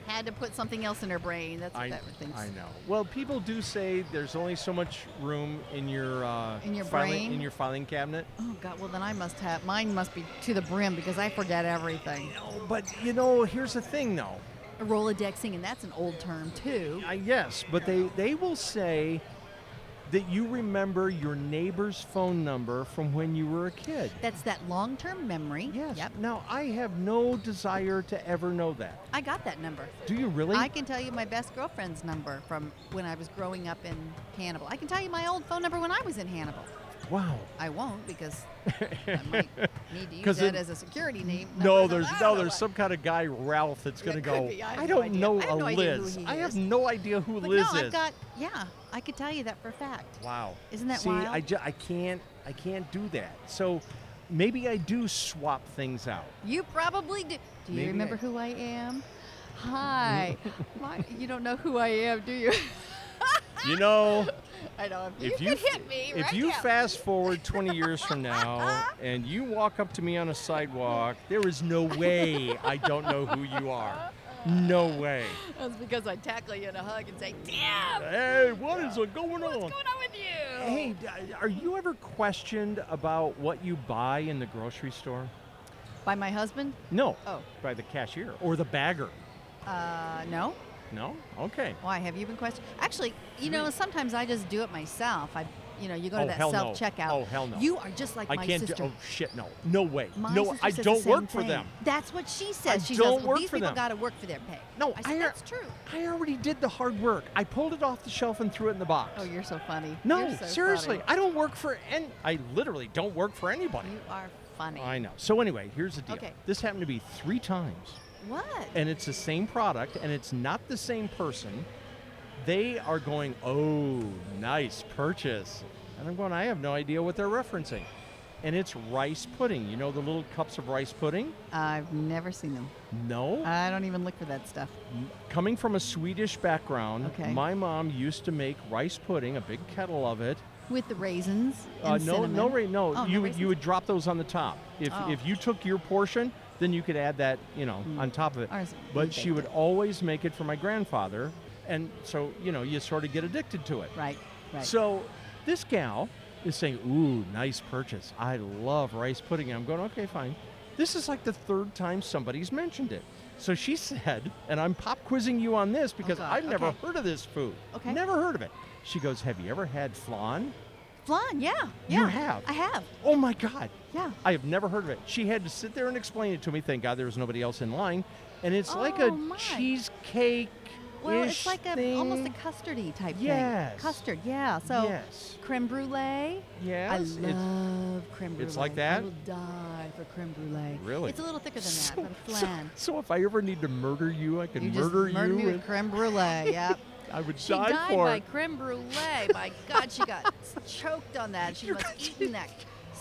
had to put something else in her brain. That's what that thinks. I know. Well, people do say there's only so much room in your brain? in your filing cabinet. Oh God! Well, then mine must be to the brim because I forget everything. No, but here's the thing, though. Rolodexing, and that's an old term too. Yes, but they will say that you remember your neighbor's phone number from when you were a kid. That's that long-term memory. Yes. Yep. Now, I have no desire to ever know that. I got that number. Do you really? I can tell you my best girlfriend's number from when I was growing up in Hannibal. I can tell you my old phone number when I was in Hannibal. Wow. I won't because I might need to use that as a security name. No, there's some kind of guy, Ralph, that's going to go, I don't know a Liz. I have no idea who Liz is. I could tell you that for a fact. Wow. Isn't that See, wild? I can't do that. So maybe I do swap things out. You probably do. Do you remember who I am? Hi. You don't know who I am, do you? You know, I know. If you could hit me, if you fast forward 20 years from now and you walk up to me on a sidewalk, there is no way I don't know who you are. No way. That's because I tackle you in a hug and say, "Damn! Hey, what is going on? What's going on with you?" Hey, are you ever questioned about what you buy in the grocery store? By my husband? No. Oh. By the cashier or the bagger? No. No? Okay. Why? Have you been questioned? Actually, sometimes I just do it myself. You go to that hell no. self-checkout. Oh, hell no. You are just like my sister. Oh, shit, no. No way. My no, sister I says don't the same work for thing. them. That's what she says. She don't says, work these for people them. got to work for their pay. No, I said, that's true. I already did the hard work. I pulled it off the shelf and threw it in the box. Oh, you're so funny. No, You're so seriously. funny. I don't work for I literally don't work for anybody. You are funny. I know. So anyway, here's the deal. Okay. This happened to be 3 times. What? And it's the same product, and it's not the same person. They are going, oh, nice purchase. And I'm going, I have no idea what they're referencing. And it's rice pudding. You know the little cups of rice pudding? I've never seen them. No? I don't even look for that stuff. Coming from a Swedish background, Okay. my mom used to make rice pudding, a big kettle of it. With the raisins and cinnamon. No. Oh, you raisins? would drop those on the top. If you took your portion, then you could add that, on top of it. Ours, But she would always make it for my grandfather, and so you sort of get addicted to it. Right. So this gal is saying, ooh, nice purchase. I love rice pudding. And I'm going, okay, fine. This is like the 3rd time somebody's mentioned it. So she said, and I'm pop quizzing you on this because God, I've never okay. heard of this food. Okay. Never heard of it. She goes, have you ever had flan? Flan, yeah. You have? I have. Oh my God. Yeah. I have never heard of it. She had to sit there and explain it to me. Thank God there was nobody else in line. And it's like a cheesecake. Well, it's like almost a custardy type Yes. thing. Custard, yeah. So Yes. creme brulee. Yes. I love creme brulee. It's like that? I will die for creme brulee. Really? It's a little thicker than that, but a flan. So if I ever need to murder you, I can You murder just murder you. me with creme brulee, yep. I would She die died for by it. creme brulee. My God, she got choked on that. She must have eaten that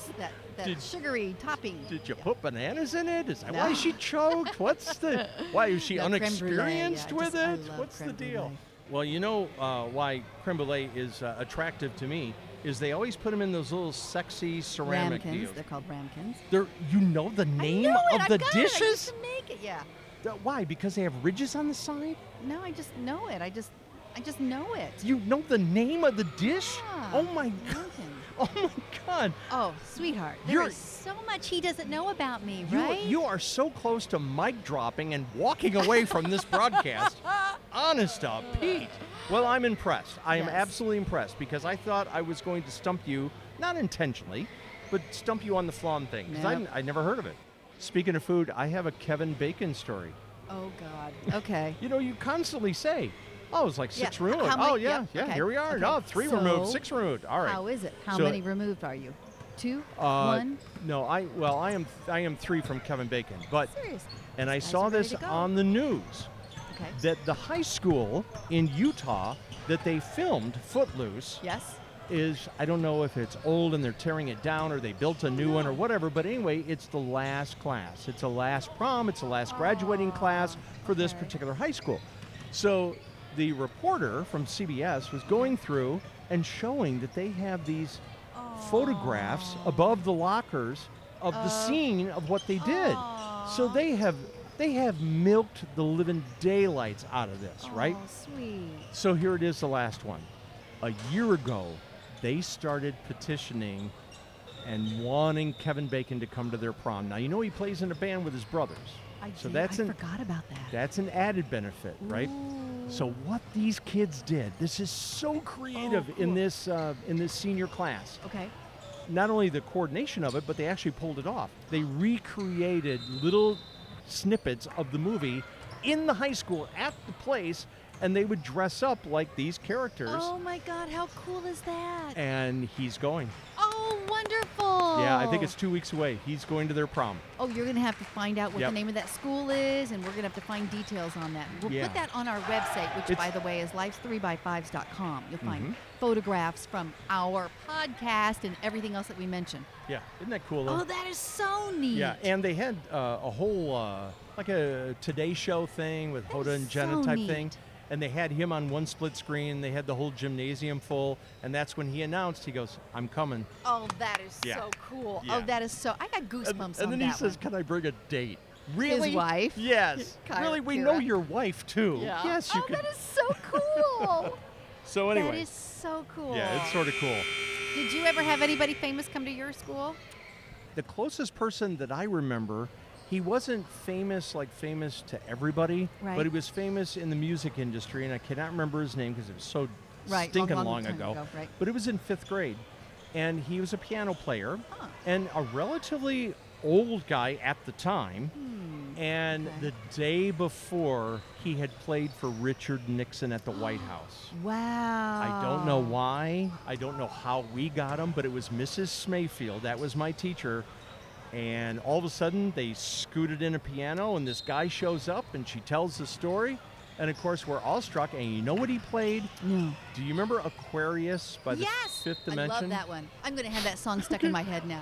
sugary topping. Did you Yeah. put bananas in it? Is that No. why she choked? What's the? Why is she No, creme unexperienced brulee, yeah, with I it? love What's the creme deal? brulee. Well, you know why creme brulee is attractive to me is they always put them in those little sexy ceramic Ramekins. deals. They're called ramekins. You know the name I know it. of I've the got it. I used dishes? to make it. Yeah. Why? Because they have ridges on the side? No, I just know it. I just know it. You know the name of the dish? Yeah. Oh my God. Ramekin. Oh my God. Oh, sweetheart, there is so much he doesn't know about me, right? You are so close to mic dropping and walking away from this broadcast. Honest to Pete. Well, I'm impressed. I am Yes. absolutely impressed because I thought I was going to stump you, not intentionally, but stump you on the flan thing because Nope. I never heard of it. Speaking of food, I have a Kevin Bacon story. Oh God. Okay. You constantly say, oh, it's like 6 Yeah, removed. how many- Oh, yeah, yep, yeah, okay, here we are. okay. No, 3 So, removed, 6 removed. All right. How is it? How So- many removed are you? 2? 1? No, I am 3 from Kevin Bacon, but Seriously. and I Guys saw are ready this to go. on the news Okay. that the high school in Utah that they filmed Footloose Yes. is, I don't know if it's old and they're tearing it down or they built a new one or whatever, but anyway, it's the last class. It's the last prom, it's the last graduating class for this okay. particular high school. So the reporter from CBS was going through and showing that they have these photographs above the lockers of the scene of what they did. So they have They have milked the living daylights out of this, right? Oh, sweet. So here it is, the last one. A year ago, they started petitioning and wanting Kevin Bacon to come to their prom. Now, you know he plays in a band with his brothers. I forgot about that. That's an added benefit, right? Ooh. So what these kids did, this is so creative in cool. this senior class. Okay. Not only the coordination of it, but they actually pulled it off. They recreated little snippets of the movie in the high school at the place, and they would dress up like these characters. Oh my God, how cool is that? And he's going. Oh, wonderful. Yeah, I think it's 2 weeks away. He's going to their prom. Oh, you're going to have to find out what Yep. the name of that school is, and we're going to have to find details on that. We'll Yeah. put that on our website, which, by the way, is lives3by5s.com. You'll find photographs from our podcast and everything else that we mentioned. Yeah, isn't that cool, though? Oh, that is so neat. Yeah, and they had a whole, like a Today Show thing with Hoda and Jenna so type neat. thing. And they had him on one split screen. They had the whole gymnasium full. And that's when he announced, he goes, I'm coming. Oh, that is Yeah. so cool. Yeah. Oh, that is so, I got goosebumps And on then he that says, one. can I bring a date? Really? His wife? Yes. Kyra- Really, we Kira. know your wife, too. Yeah. Yes, you oh, could. that is so cool. So That anyway, is so cool. yeah, it's sort of cool. Did you ever have anybody famous come to your school? The closest person that I remember, he wasn't famous to everybody, Right. but he was famous in the music industry, and I cannot remember his name because it was so Right, stinking long long time ago. ago, right. But it was in 5th grade, and he was a piano player Huh. and a relatively old guy at the time. And okay. the day before, he had played for Richard Nixon at the White House. Wow. I don't know why. I don't know how we got him, but it was Mrs. Smayfield. That was my teacher. And all of a sudden, they scooted in a piano, and this guy shows up, and she tells the story. And of course, we're all struck. And you know what he played? No. Do you remember Aquarius by the Yes. Fifth I Dimension? love that one. I'm going to have that song stuck in my head now.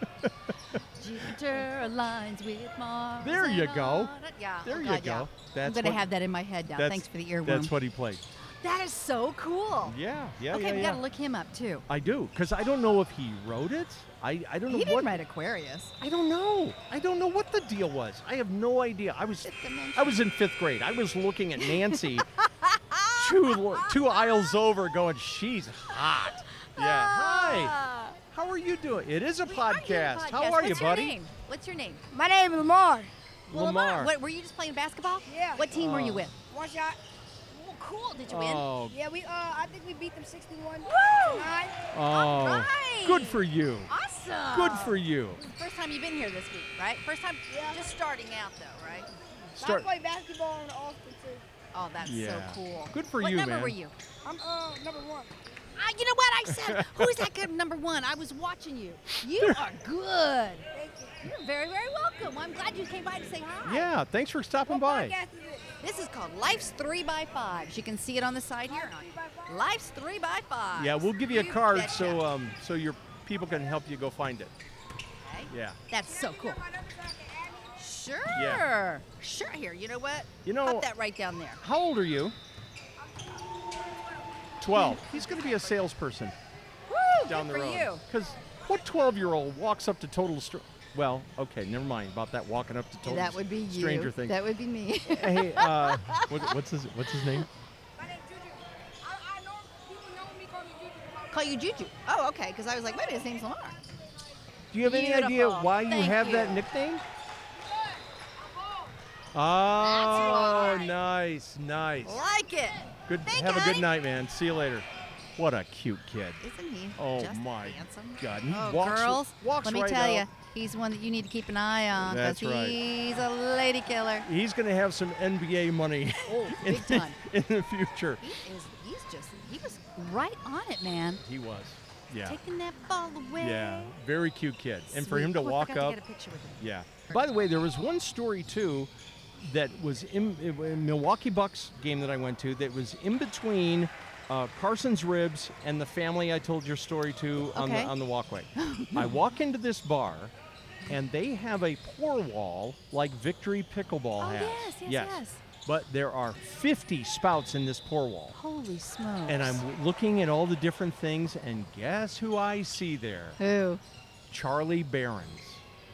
Jupiter aligns with Mars. There you and go. all that- Yeah. There oh you God, go. yeah. That's I'm going to what- have that in my head now. Thanks for the earworm. That's what he played. That is so cool. Yeah, Okay, we got to look him up too. I do, because I don't know if he wrote it. I don't know He what. didn't write Aquarius. I don't know. I don't know what the deal was. I have no idea. I was in 5th grade. I was looking at Nancy two aisles over going, she's hot. Yeah. Hi. Ah. How are you doing? It is a We are doing a podcast. How are you, What's buddy? Your name? What's your name? My name is Lamar. Well, Lamar. What, were you just playing basketball? Yeah. What team were you with? One shot. Oh, cool. Did you win? Oh, Yeah, I think we beat them 61 Woo! to 9. All oh. right. Good for you. Awesome. Good for you. This is the first time you've been here this week, right? First time Yeah. just starting out, though, right? Start. I play basketball in the Austin too. Oh, that's Yeah. so cool. Good for what you, number man. were you? I'm number 1. You know what I said? Who's that good number 1? I was watching you. You are good. Thank you. You're very, very welcome. Well, I'm glad you came by to say hi. Yeah, thanks for stopping What by. podcast is this? This is called Life's 3x5s. You can see it on the side here. Life's 3x5s. Yeah, we'll give you a card betcha. so your people can help you go find it. Okay. Yeah. That's so cool. My number so I can add me? Sure. Yeah. Sure. Here, you know what? You know- Put that right down there. How old are you? 12. He's going to be a salesperson Woo! down good the for road. you. Because what 12-year-old walks up to total well, okay, never mind about that walking up to total That would be you. stranger thing. That would be me. Hey, what's his name? My name's Juju. I know people know me call me Juju. Call you Juju. Oh, okay. Because I was like, wait, his name's Lamar. Do you have any idea Beautiful. why you Thank have you. that nickname? Oh, why. nice. Like it. Good. Thank Have you, a good honey. night, man. See you later. What a cute kid. Isn't he? Oh just my handsome? God. He Oh, walks, girls, walks let me right tell out. you, he's one that you need to keep an eye on That's right. he's a lady killer. He's going to have some NBA money Oh, in, big time. in the future. He was right on it, man. He was. Yeah. Taking that ball away. Yeah. Very cute kid. And for Sweet. him to Oh, I walk forgot up. to get a picture with him. Yeah. By the way, there was one story too that was in Milwaukee Bucks game that I went to that was in between Carson's Ribs and the family I told your story to Okay. on the walkway. I walk into this bar and they have a pour wall like Victory Pickleball Oh, has. yes. But there are 50 spouts in this pour wall. Holy smokes. And I'm looking at all the different things, and guess who I see there? Who? Charlie Barons.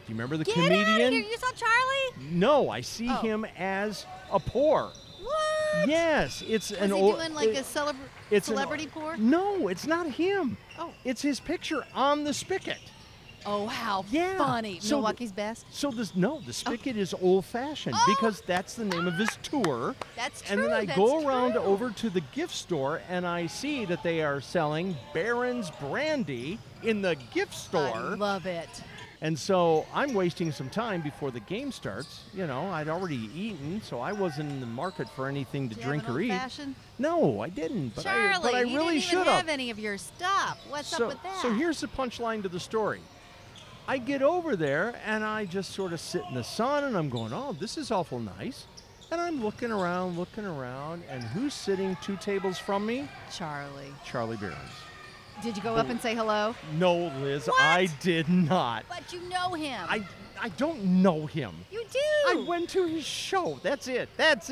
you remember the Get comedian? out of here. You saw Charlie? No, I see Oh. him as a pour. What? Yes, it's Was an he old. doing like a it's an- celebrity pour? No, it's not him. Oh. It's his picture on the spigot. Oh, how Yeah. funny. So Milwaukee's best? So the spigot is old-fashioned because that's the name of his tour. That's And then true, I that's go around true. over to the gift store and I see that they are selling Barron's brandy in the gift store. I love it. And so I'm wasting some time before the game starts. You know, I'd already eaten, so I wasn't in the market for anything to Do you drink have an or eat. old-fashioned? No, I didn't. But Charlie, I he really didn't should even have any of your stuff. What's up with that? So here's the punchline to the story. I get over there and I just sort of sit in the sun and I'm going, oh, this is awful nice. And I'm looking around, and who's sitting 2 tables from me? Charlie. Charlie Barron's. Did you go up and say hello? No, Liz, What? I did not. But you know him. I don't know him. You do. I went to his show. That's it.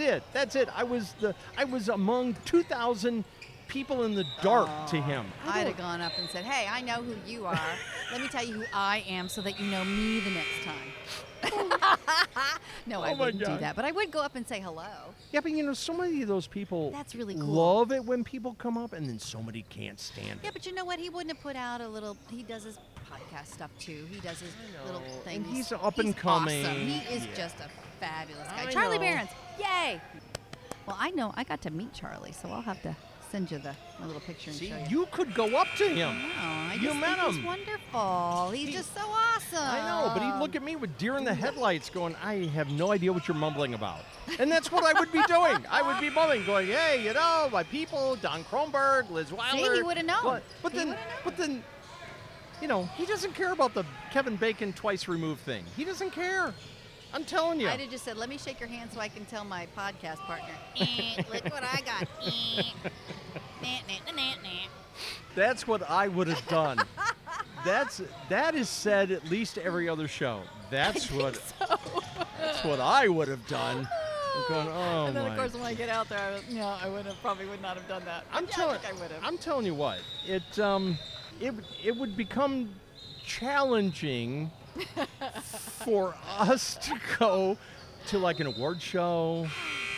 I was among 2,000 people in the dark to him. I'd have gone up and said, hey, I know who you are. Let me tell you who I am so that you know me the next time. No, I Oh my wouldn't do God. that. But I would go up and say hello. Yeah, but you know, so many of those people That's really cool. love it when people come up, and then so many can't stand Yeah, it. but you know what? He wouldn't have put out a little. He does his podcast stuff too. He does his little know, things. and he's up and coming. Awesome. He is Yeah. just a fabulous guy. I Charlie know. Barron's. Yay! Well, I know. I got to meet Charlie, so I'll have to send you my little picture and See, show you. you could go up to him. No, I You just met think him. he's wonderful. He's just so awesome. I know, but he'd look at me with deer in the headlights going, I have no idea what you're mumbling about. And that's what I would be doing. I would be mumbling, going, hey, you know, my people, Don Kronberg, Liz Weiler. he would've known. But He then, would've known. but then, you know, he doesn't care about the Kevin Bacon twice removed thing. He doesn't care. I'm telling you. I'd have just said, let me shake your hand so I can tell my podcast partner. Look what I got. Nah, nah, nah, nah, nah. That's what I would have done. That is said at least every other show. That's what I would have done. I'm going, oh And then, my. of course, when I get out there, I probably would not have done that. I'm But yeah, telling I think I would have. I'm telling you what. It would become challenging for us to go to like an award show,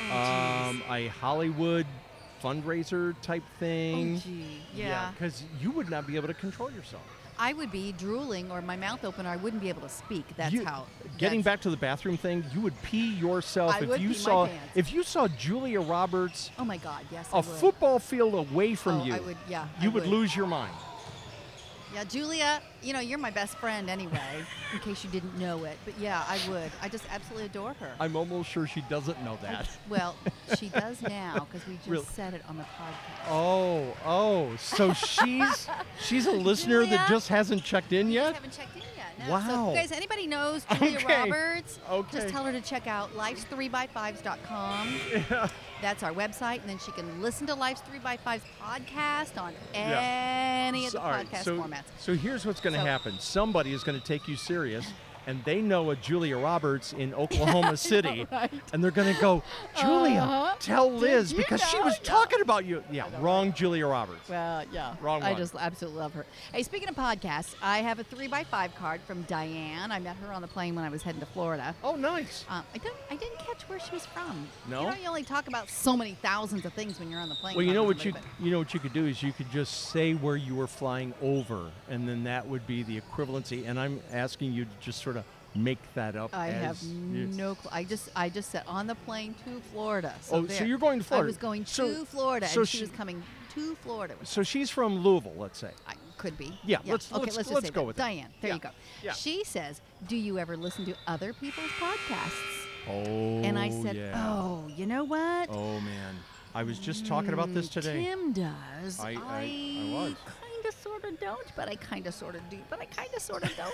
a Hollywood fundraiser type thing. Oh, gee. Yeah. Because you would not be able to control yourself. I would be drooling or my mouth open or I wouldn't be able to speak. That's how. Getting that's- back to the bathroom thing, you would pee yourself I would pee my pants. if you saw Julia Roberts Oh, my God. Yes, a I would. football field away from Oh, you. I would, yeah. You I would lose your mind. Yeah, Julia, you're my best friend anyway, in case you didn't know it. But yeah, I would. I just absolutely adore her. I'm almost sure she doesn't know that. Well, she does now because we just Really? said it on the podcast. Oh, so she's a listener that Julia? just hasn't checked in You yet? just haven't checked in yet. No. Wow. So, if you guys, anybody knows Julia Okay. Roberts? Okay. Just tell her to check out lifes3by5s.com. That's our website, and then she can listen to Life's 3x5's podcast on any of the All right, podcast so, formats. So here's what's going to So- happen. Somebody is going to take you serious, and they know a Julia Roberts in Oklahoma City, right? and they're going to go, Julia, Uh-huh. tell Did Liz you because she know? was Yeah. talking about you. Yeah, wrong Julia Roberts. Well, yeah. Wrong I one. just absolutely love her. Hey, speaking of podcasts, I have a 3x5 card from Diane. I met her on the plane when I was heading to Florida. Oh, nice. I didn't catch where she was from. No? You only talk about so many thousands of things when you're on the plane. Well, you know talking what to you know what you could do is you could just say where you were flying over, and then that would be the equivalency. And I'm asking you to just sort of make that up. I have as you- no clue. I just said on the plane to Florida. So Oh, so there. you're going to Florida. I was going So- to Florida, so and she she- was coming to Florida. So she's from Louisville, let's say. I could be. Yeah, let's just go say with that. it. Diane, there Yeah, you go. yeah. She says, "Do you ever listen to other people's podcasts?" Oh, And I said, yeah. "Oh, you know what? Oh man, I was just talking about this today. Tim does. I was. kind of sort of don't, but I kind of sort of do, but I kind of sort of don't.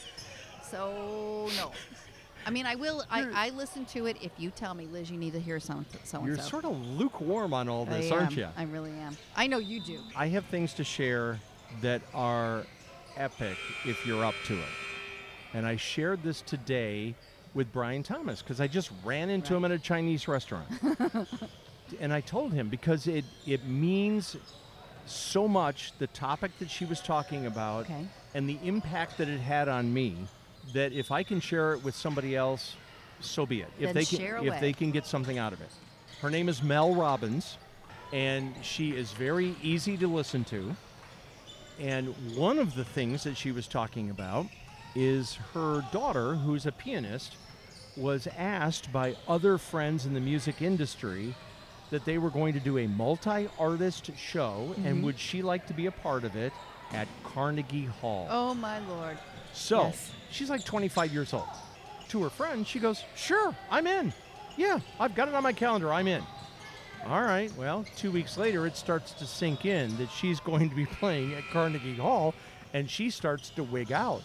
So no. I mean, I will. I listen to it if you tell me, Liz, you need to hear so and so. You're sort of lukewarm on all this, aren't you? I really am. I know you do. I have things to share that are epic if you're up to it. And I shared this today with Brian Thomas because I just ran into him at a Chinese restaurant. And I told him because it means so much, the topic that she was talking about Okay. and the impact that it had on me, that if I can share it with somebody else, so be it. Then share if away. they can get something out of it. Her name is Mel Robbins, and she is very easy to listen to. And one of the things that she was talking about is her daughter, who's a pianist, was asked by other friends in the music industry that they were going to do a multi-artist show, and would she like to be a part of it at Carnegie Hall. Oh, my Lord. So Yes. she's like 25 years old. To her friend, she goes, sure, I'm in. Yeah, I've got it on my calendar. I'm in. All right, well, 2 weeks later, it starts to sink in that she's going to be playing at Carnegie Hall, and she starts to wig out.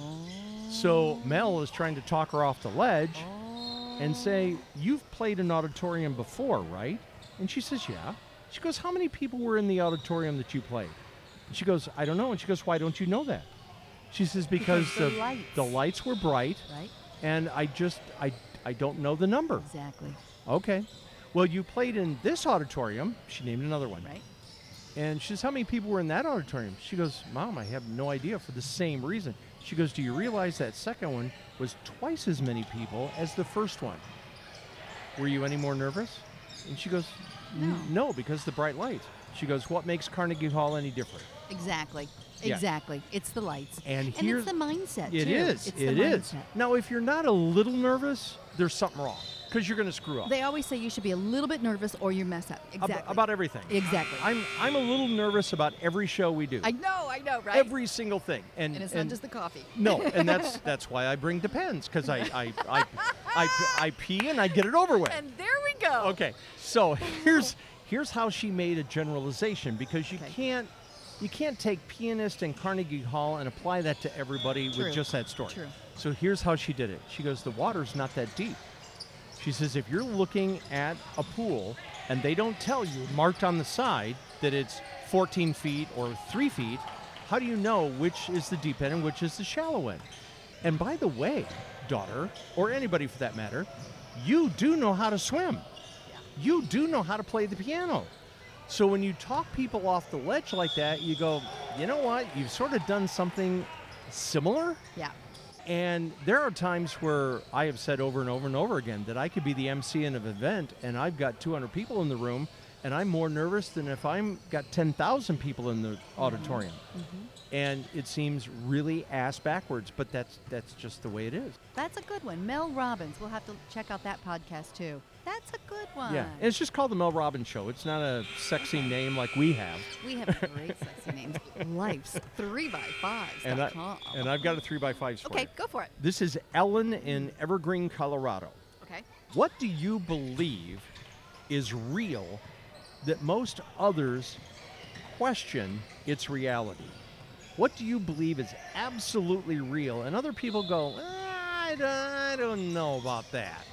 So Mel is trying to talk her off the ledge and say, you've played an auditorium before, right? And she says, yeah. She goes, how many people were in the auditorium that you played? And she goes, I don't know. And she goes, why don't you know that? She says, because the lights. the lights were bright, Right? and I don't know the number. Exactly. Okay. Well, you played in this auditorium. She named another one. Right? And she says, how many people were in that auditorium? She goes, Mom, I have no idea, for the same reason. She goes, do you realize that second one was twice as many people as the first one? Were you any more nervous? And she goes, no, because the bright lights. She goes, what makes Carnegie Hall any different? Exactly. Yeah. Exactly. It's the lights. And it's here's the mindset, It too. is. It's It the is. mindset. Now, if you're not a little nervous, there's something wrong, because you're going to screw up. They always say you should be a little bit nervous or you mess up. Exactly. About everything. Exactly. I'm a little nervous about every show we do. I know, right? Every single thing. and it's not just the coffee. No, and that's why I bring Depends, because I pee and I get it over with. And there we go. Okay, so here's how she made a generalization, because you can't take pianist and Carnegie Hall and apply that to everybody True. with just that story. True. So here's how she did it. She goes, the water's not that deep. She says, if you're looking at a pool and they don't tell you marked on the side that it's 14 feet or 3 feet, how do you know which is the deep end and which is the shallow end? And by the way, daughter, or anybody for that matter, you do know how to swim. You do know how to play the piano. So when you talk people off the ledge like that, you go, you know what? You've sort of done something similar. Yeah. And there are times where I have said over and over and over again that I could be the MC in an event and I've got 200 people in the room and I'm more nervous than if I'm got 10,000 people in the auditorium. And it seems really ass backwards, but that's just the way it is. That's a good one. Mel Robbins. We'll have to check out that podcast, too. That's a good one. Yeah, and it's just called the Mel Robbins Show. It's not a sexy name like we have. We have great sexy names. Life's 3x5s.com. And I've got a 3x5 for Okay, you. go for it. This is Ellen in Evergreen, Colorado. Okay. What do you believe is real that most others question its reality? What do you believe is absolutely real and other people go, I don't know about that?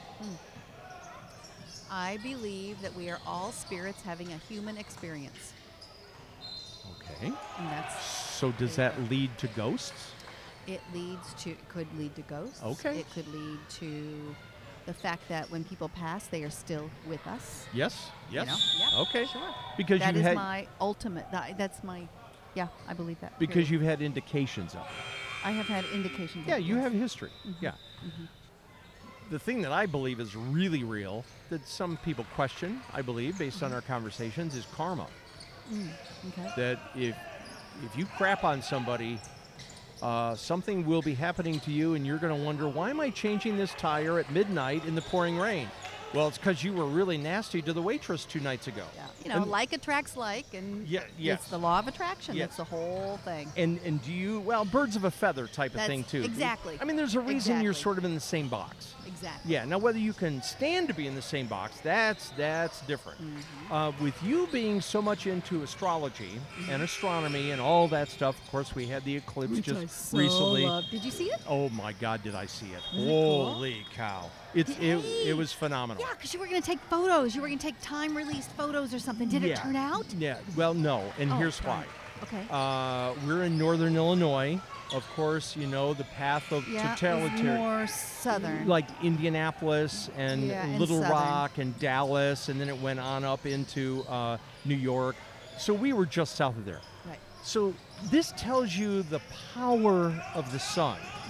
I believe that we are all spirits having a human experience. Okay. And that's, So does that lead to ghosts? it could lead to ghosts. Okay. It could lead to the fact that when people pass, they are still with us. Yes. Yes. Yeah, Okay. sure. Because That you is had my ultimate, that's my, yeah, I believe that. because period. you've had indications of it. I have had indications. Yeah, of you yes. have history. Yeah. The thing that I believe is really real, that some people question, I believe, based on our conversations, is karma. Okay. That if you crap on somebody, something will be happening to you, and you're going to wonder, why am I changing this tire at midnight in the pouring rain? Well, it's because you were really nasty to the waitress 2 nights ago. Yeah. You know, And- like attracts like, and Yeah, yes. it's the law of attraction. Yes. It's the whole thing. And do you, well, birds of a feather type of That's- thing, too. exactly. I mean, there's a reason you're Exactly. sort of in the same box. Exactly. Yeah. Now, whether you can stand to be in the same box, that's different. With you being so much into astrology and astronomy and all that stuff, of course, we had the eclipse Which I just so recently. love. Did you see it? Oh my God, did I see it? Was it cool? Holy cow! It was phenomenal. Yeah, because you were going to take photos. You were going to take time-released photos or something. Did it Yeah. turn out? Yeah. Well, no, and Oh, here's darn. why. Okay. We're in northern Illinois. Of course, you know the path of Yeah, it's totalitarian. more southern. Like Indianapolis and Yeah, and Little southern. Rock and Dallas, and then it went on up into New York. So we were just south of there. Right. So this tells you the power of the sun.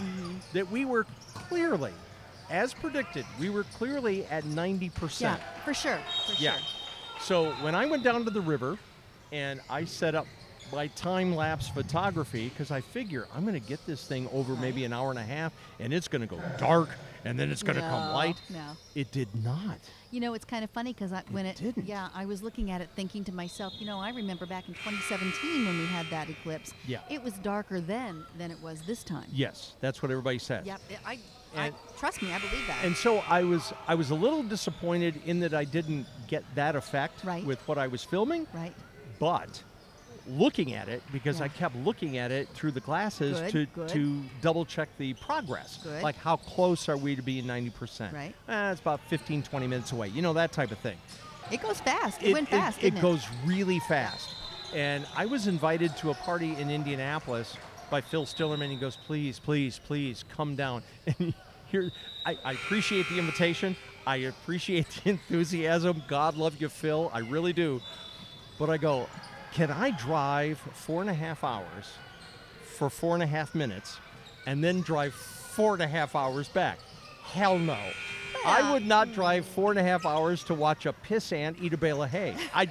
that we were clearly, as predicted, we were clearly at 90%. Yeah, for sure. Yeah. So when I went down to the river and I set up my time-lapse photography, because I figure I'm going to get this thing over maybe an hour and a half, and it's going to go dark, and then it's going to come light. No. It did not. You know, it's kind of funny because didn't. Yeah, I was looking at it thinking to myself, you know, I remember back in 2017 when we had that eclipse. Yeah. It was darker then than it was this time. Yes, that's what everybody says. Yeah, I And- trust me, I believe that. And so I was a little disappointed in that I didn't get that effect Right. with what I was filming. Right. But looking at it, because Yeah. I kept looking at it through the glasses Good. to double check the progress. Good. Like how close are we to being 90%? Right. It's about 15, 20 minutes away. You know, that type of thing. It goes fast. It went fast, It didn't it? goes really fast. And I was invited to a party in Indianapolis by Phil Stillerman. He goes, please, please, please come down. And here, I appreciate the invitation. I appreciate the enthusiasm. God love you, Phil. I really do. But I go, can I drive 4.5 hours for 4.5 minutes and then drive 4.5 hours back? Hell no. I would not drive 4.5 hours to watch a pissant eat a bale of hay. I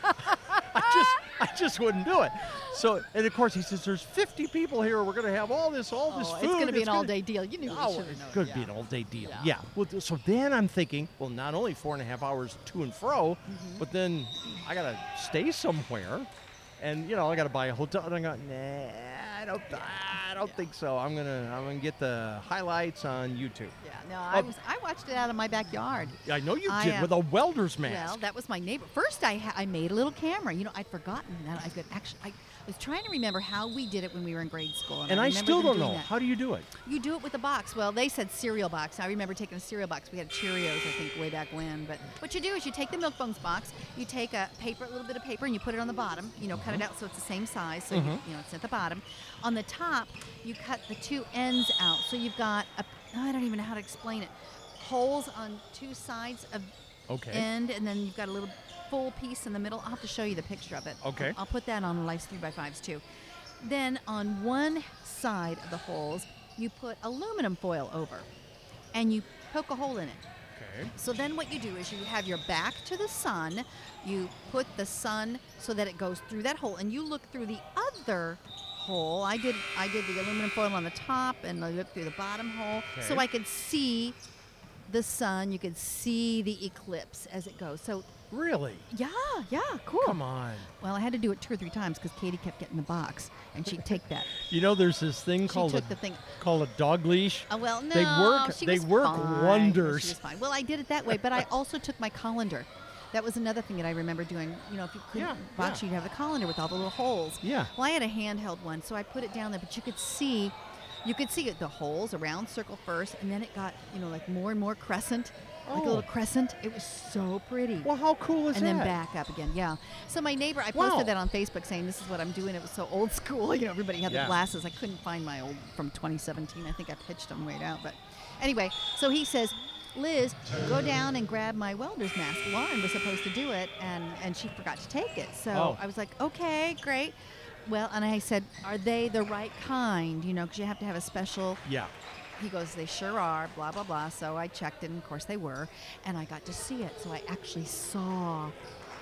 just wouldn't do it. So, and of course he says, there's 50 people here. We're going to have all this food. It's going to be an all-day deal. You knew Oh, you it's should going know. to be an all-day deal. Yeah. Yeah. Well, so then I'm thinking, well, not only 4.5 hours to and fro, but then I got to stay somewhere, and I got to buy a hotel. And I go, nah, I don't think so. I'm gonna get the highlights on YouTube. Yeah, no, I watched it out of my backyard. I know you I, did with a welder's mask. Well, that was my neighbor. First, I made a little camera. I'd forgotten that I could actually. I was trying to remember how we did it when we were in grade school, and I remember still them don't doing know. that. How do you do it? You do it with a box. Well, they said cereal box. I remember taking a cereal box. We had Cheerios, I think, way back when. But what you do is you take the Milk Bones box, you take a little bit of paper, and you put it on the bottom. Cut it out so it's the same size. So it's at the bottom. On the top, you cut the two ends out. So you've got I don't even know how to explain it. Holes on two sides of Okay. end, and then you've got a little full piece in the middle. I'll have to show you the picture of it. Okay. I'll put that on Life's 3x5s too. Then on one side of the holes, you put aluminum foil over, and you poke a hole in it. Okay. So then what you do is you have your back to the sun, you put the sun so that it goes through that hole, and you look through the other hole. I did the aluminum foil on the top, and I looked through the bottom hole, so Okay. I could see the sun. You could see the eclipse as it goes. So Really? yeah, cool. Come on. Well, I had to do it 2 or 3 times because Katie kept getting the box, and she'd take that. There's this thing called took the thing. called a dog leash. Well, no, They work. she They was work fine. wonders. She was fine. Well, I did it that way, but I also took my colander. That was another thing that I remember doing. If you couldn't box, you'd have the colander with all the little holes. Yeah. Well, I had a handheld one, so I put it down there, but you could see it, the holes, a round circle first, and then it got, like more and more crescent, like a little crescent. It was so pretty. Well, how cool is And that? then back up again, yeah. So my neighbor, I Wow. posted that on Facebook saying this is what I'm doing. It was so old school. Everybody had Yeah. the glasses. I couldn't find my old from 2017. I think I pitched them way out. But anyway, so he says, Liz, go down and grab my welder's mask. Lauren was supposed to do it, and she forgot to take it. So Oh. I was like, okay, great. Well, and I said, are they the right kind? Because you have to have a special. Yeah. He goes, they sure are, blah, blah, blah. So I checked it, and of course they were. And I got to see it. So I actually saw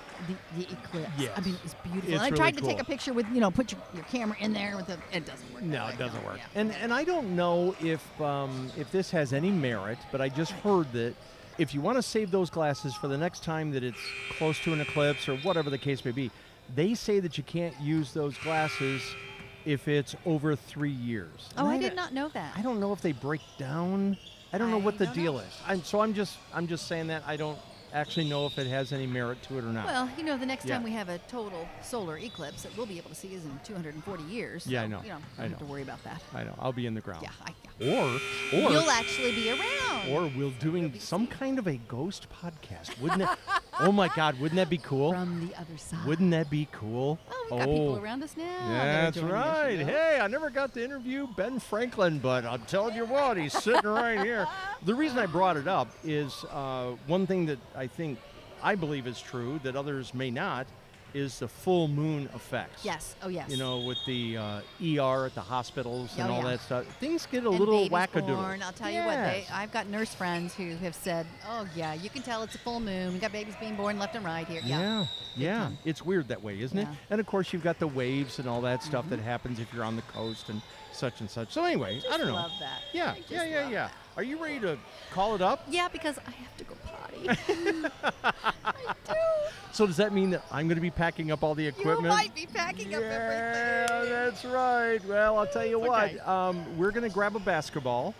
the eclipse. Yes. I mean, it was beautiful. It's and I really tried to take cool. a picture with, put your camera in there. It doesn't work. No, that it way, doesn't work. Yeah. And I don't know if this has any merit, but I just heard that if you want to save those glasses for the next time that it's close to an eclipse or whatever the case may be, they say that you can't use those glasses if it's over 3 years. Oh, And I did not know that. I don't know if they break down. I don't know I what the don't deal know. is. I'm just saying that I don't actually know if it has any merit to it or not. Well, the next Yeah. time we have a total solar eclipse that we'll be able to see is in 240 years. Yeah, so, I know. You don't I have know. to worry about that. I know. I'll be in the ground. Yeah, Or You'll actually be around. Or we'll doing some kind of a ghost podcast, wouldn't it? Oh my God, wouldn't that be cool? From the other side. Wouldn't that be cool? Oh, we've got people around us now. that are That's joining the right. show. Hey, I never got to interview Ben Franklin, but I'm telling you what, he's sitting right here. The reason I brought it up is one thing that I believe is true that others may not, is the full moon effects. Yes. Oh, yes. You know, with the ER at the hospitals and Oh, all yeah. that stuff. Things get a And little babies wackadoodle. born. I'll tell you what, Yes. I've got nurse friends who have said, oh, yeah, you can tell it's a full moon. We got babies being born left and right here. Yeah. time. It's weird that way, isn't it? Yeah. And of course, you've got the waves and all that stuff that happens if you're on the coast and such and such. So anyway, I don't know. love that. Yeah, I just yeah. love that. Are you ready to call it up? Yeah, because I have to go potty. I do. So does that mean that I'm going to be packing up all the equipment? You might be packing up Yeah, everything. that's right. Well, I'll tell you what. okay. We're going to grab a basketball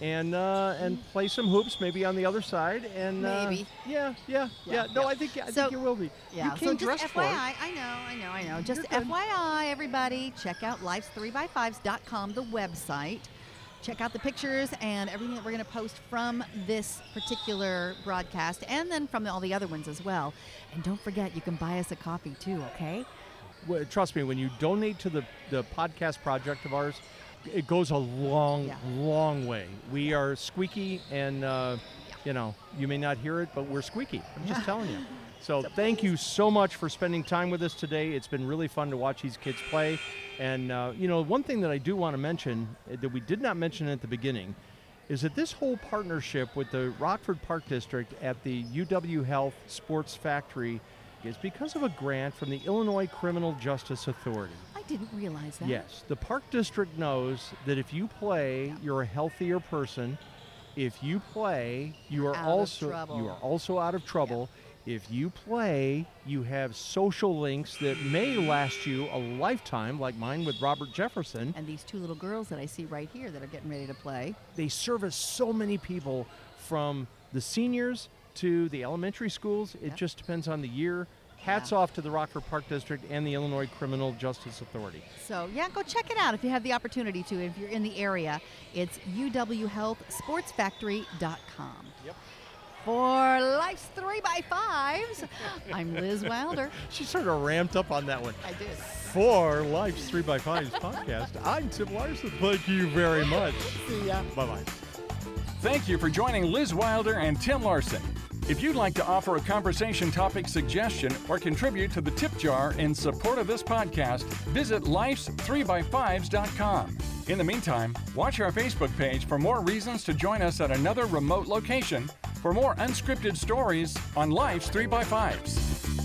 and play some hoops, maybe on the other side. And Maybe. Yeah. Yeah, No, yeah. I think So- you will be. Yeah, You so came just dressed for it. FYI, I know. Just You're good. FYI, everybody, check out lives3by5s.com, the website. Check out the pictures and everything that we're going to post from this particular broadcast and then from all the other ones as well. And don't forget, you can buy us a coffee too, okay? Well, trust me, when you donate to the podcast project of ours, it goes a long, Yeah. long way. We are squeaky, and you know, you may not hear it, but we're squeaky. I'm just telling you. So thank you so much for spending time with us today. It's been really fun to watch these kids play. And you know, one thing that I do want to mention that we did not mention at the beginning is that this whole partnership with the Rockford Park District at the UW Health Sports Factory is because of a grant from the Illinois Criminal Justice Authority. I didn't realize that. Yes, the Park District knows that if you play, you're a healthier person. If you play, you are Out of also trouble. out of trouble. If you play, you have social links that may last you a lifetime, like mine with Robert Jefferson. And these two little girls that I see right here that are getting ready to play. They service so many people, from the seniors to the elementary schools. It Yep. just depends on the year. Hats off to the Rockford Park District and the Illinois Criminal Justice Authority. So, yeah, go check it out if you have the opportunity to. If you're in the area, it's uwhealthsportsfactory.com. Yep. For Life's 3x5s, I'm Liz Wilder. She sort of ramped up on that one. I did. For Life's 3x5's podcast, I'm Tim Larson. Thank you very much. See ya. Bye-bye. Thank you for joining Liz Wilder and Tim Larson. If you'd like to offer a conversation topic suggestion or contribute to the tip jar in support of this podcast, visit lifes3by5s.com. In the meantime, watch our Facebook page for more reasons to join us at another remote location for more unscripted stories on Life's 3x5s.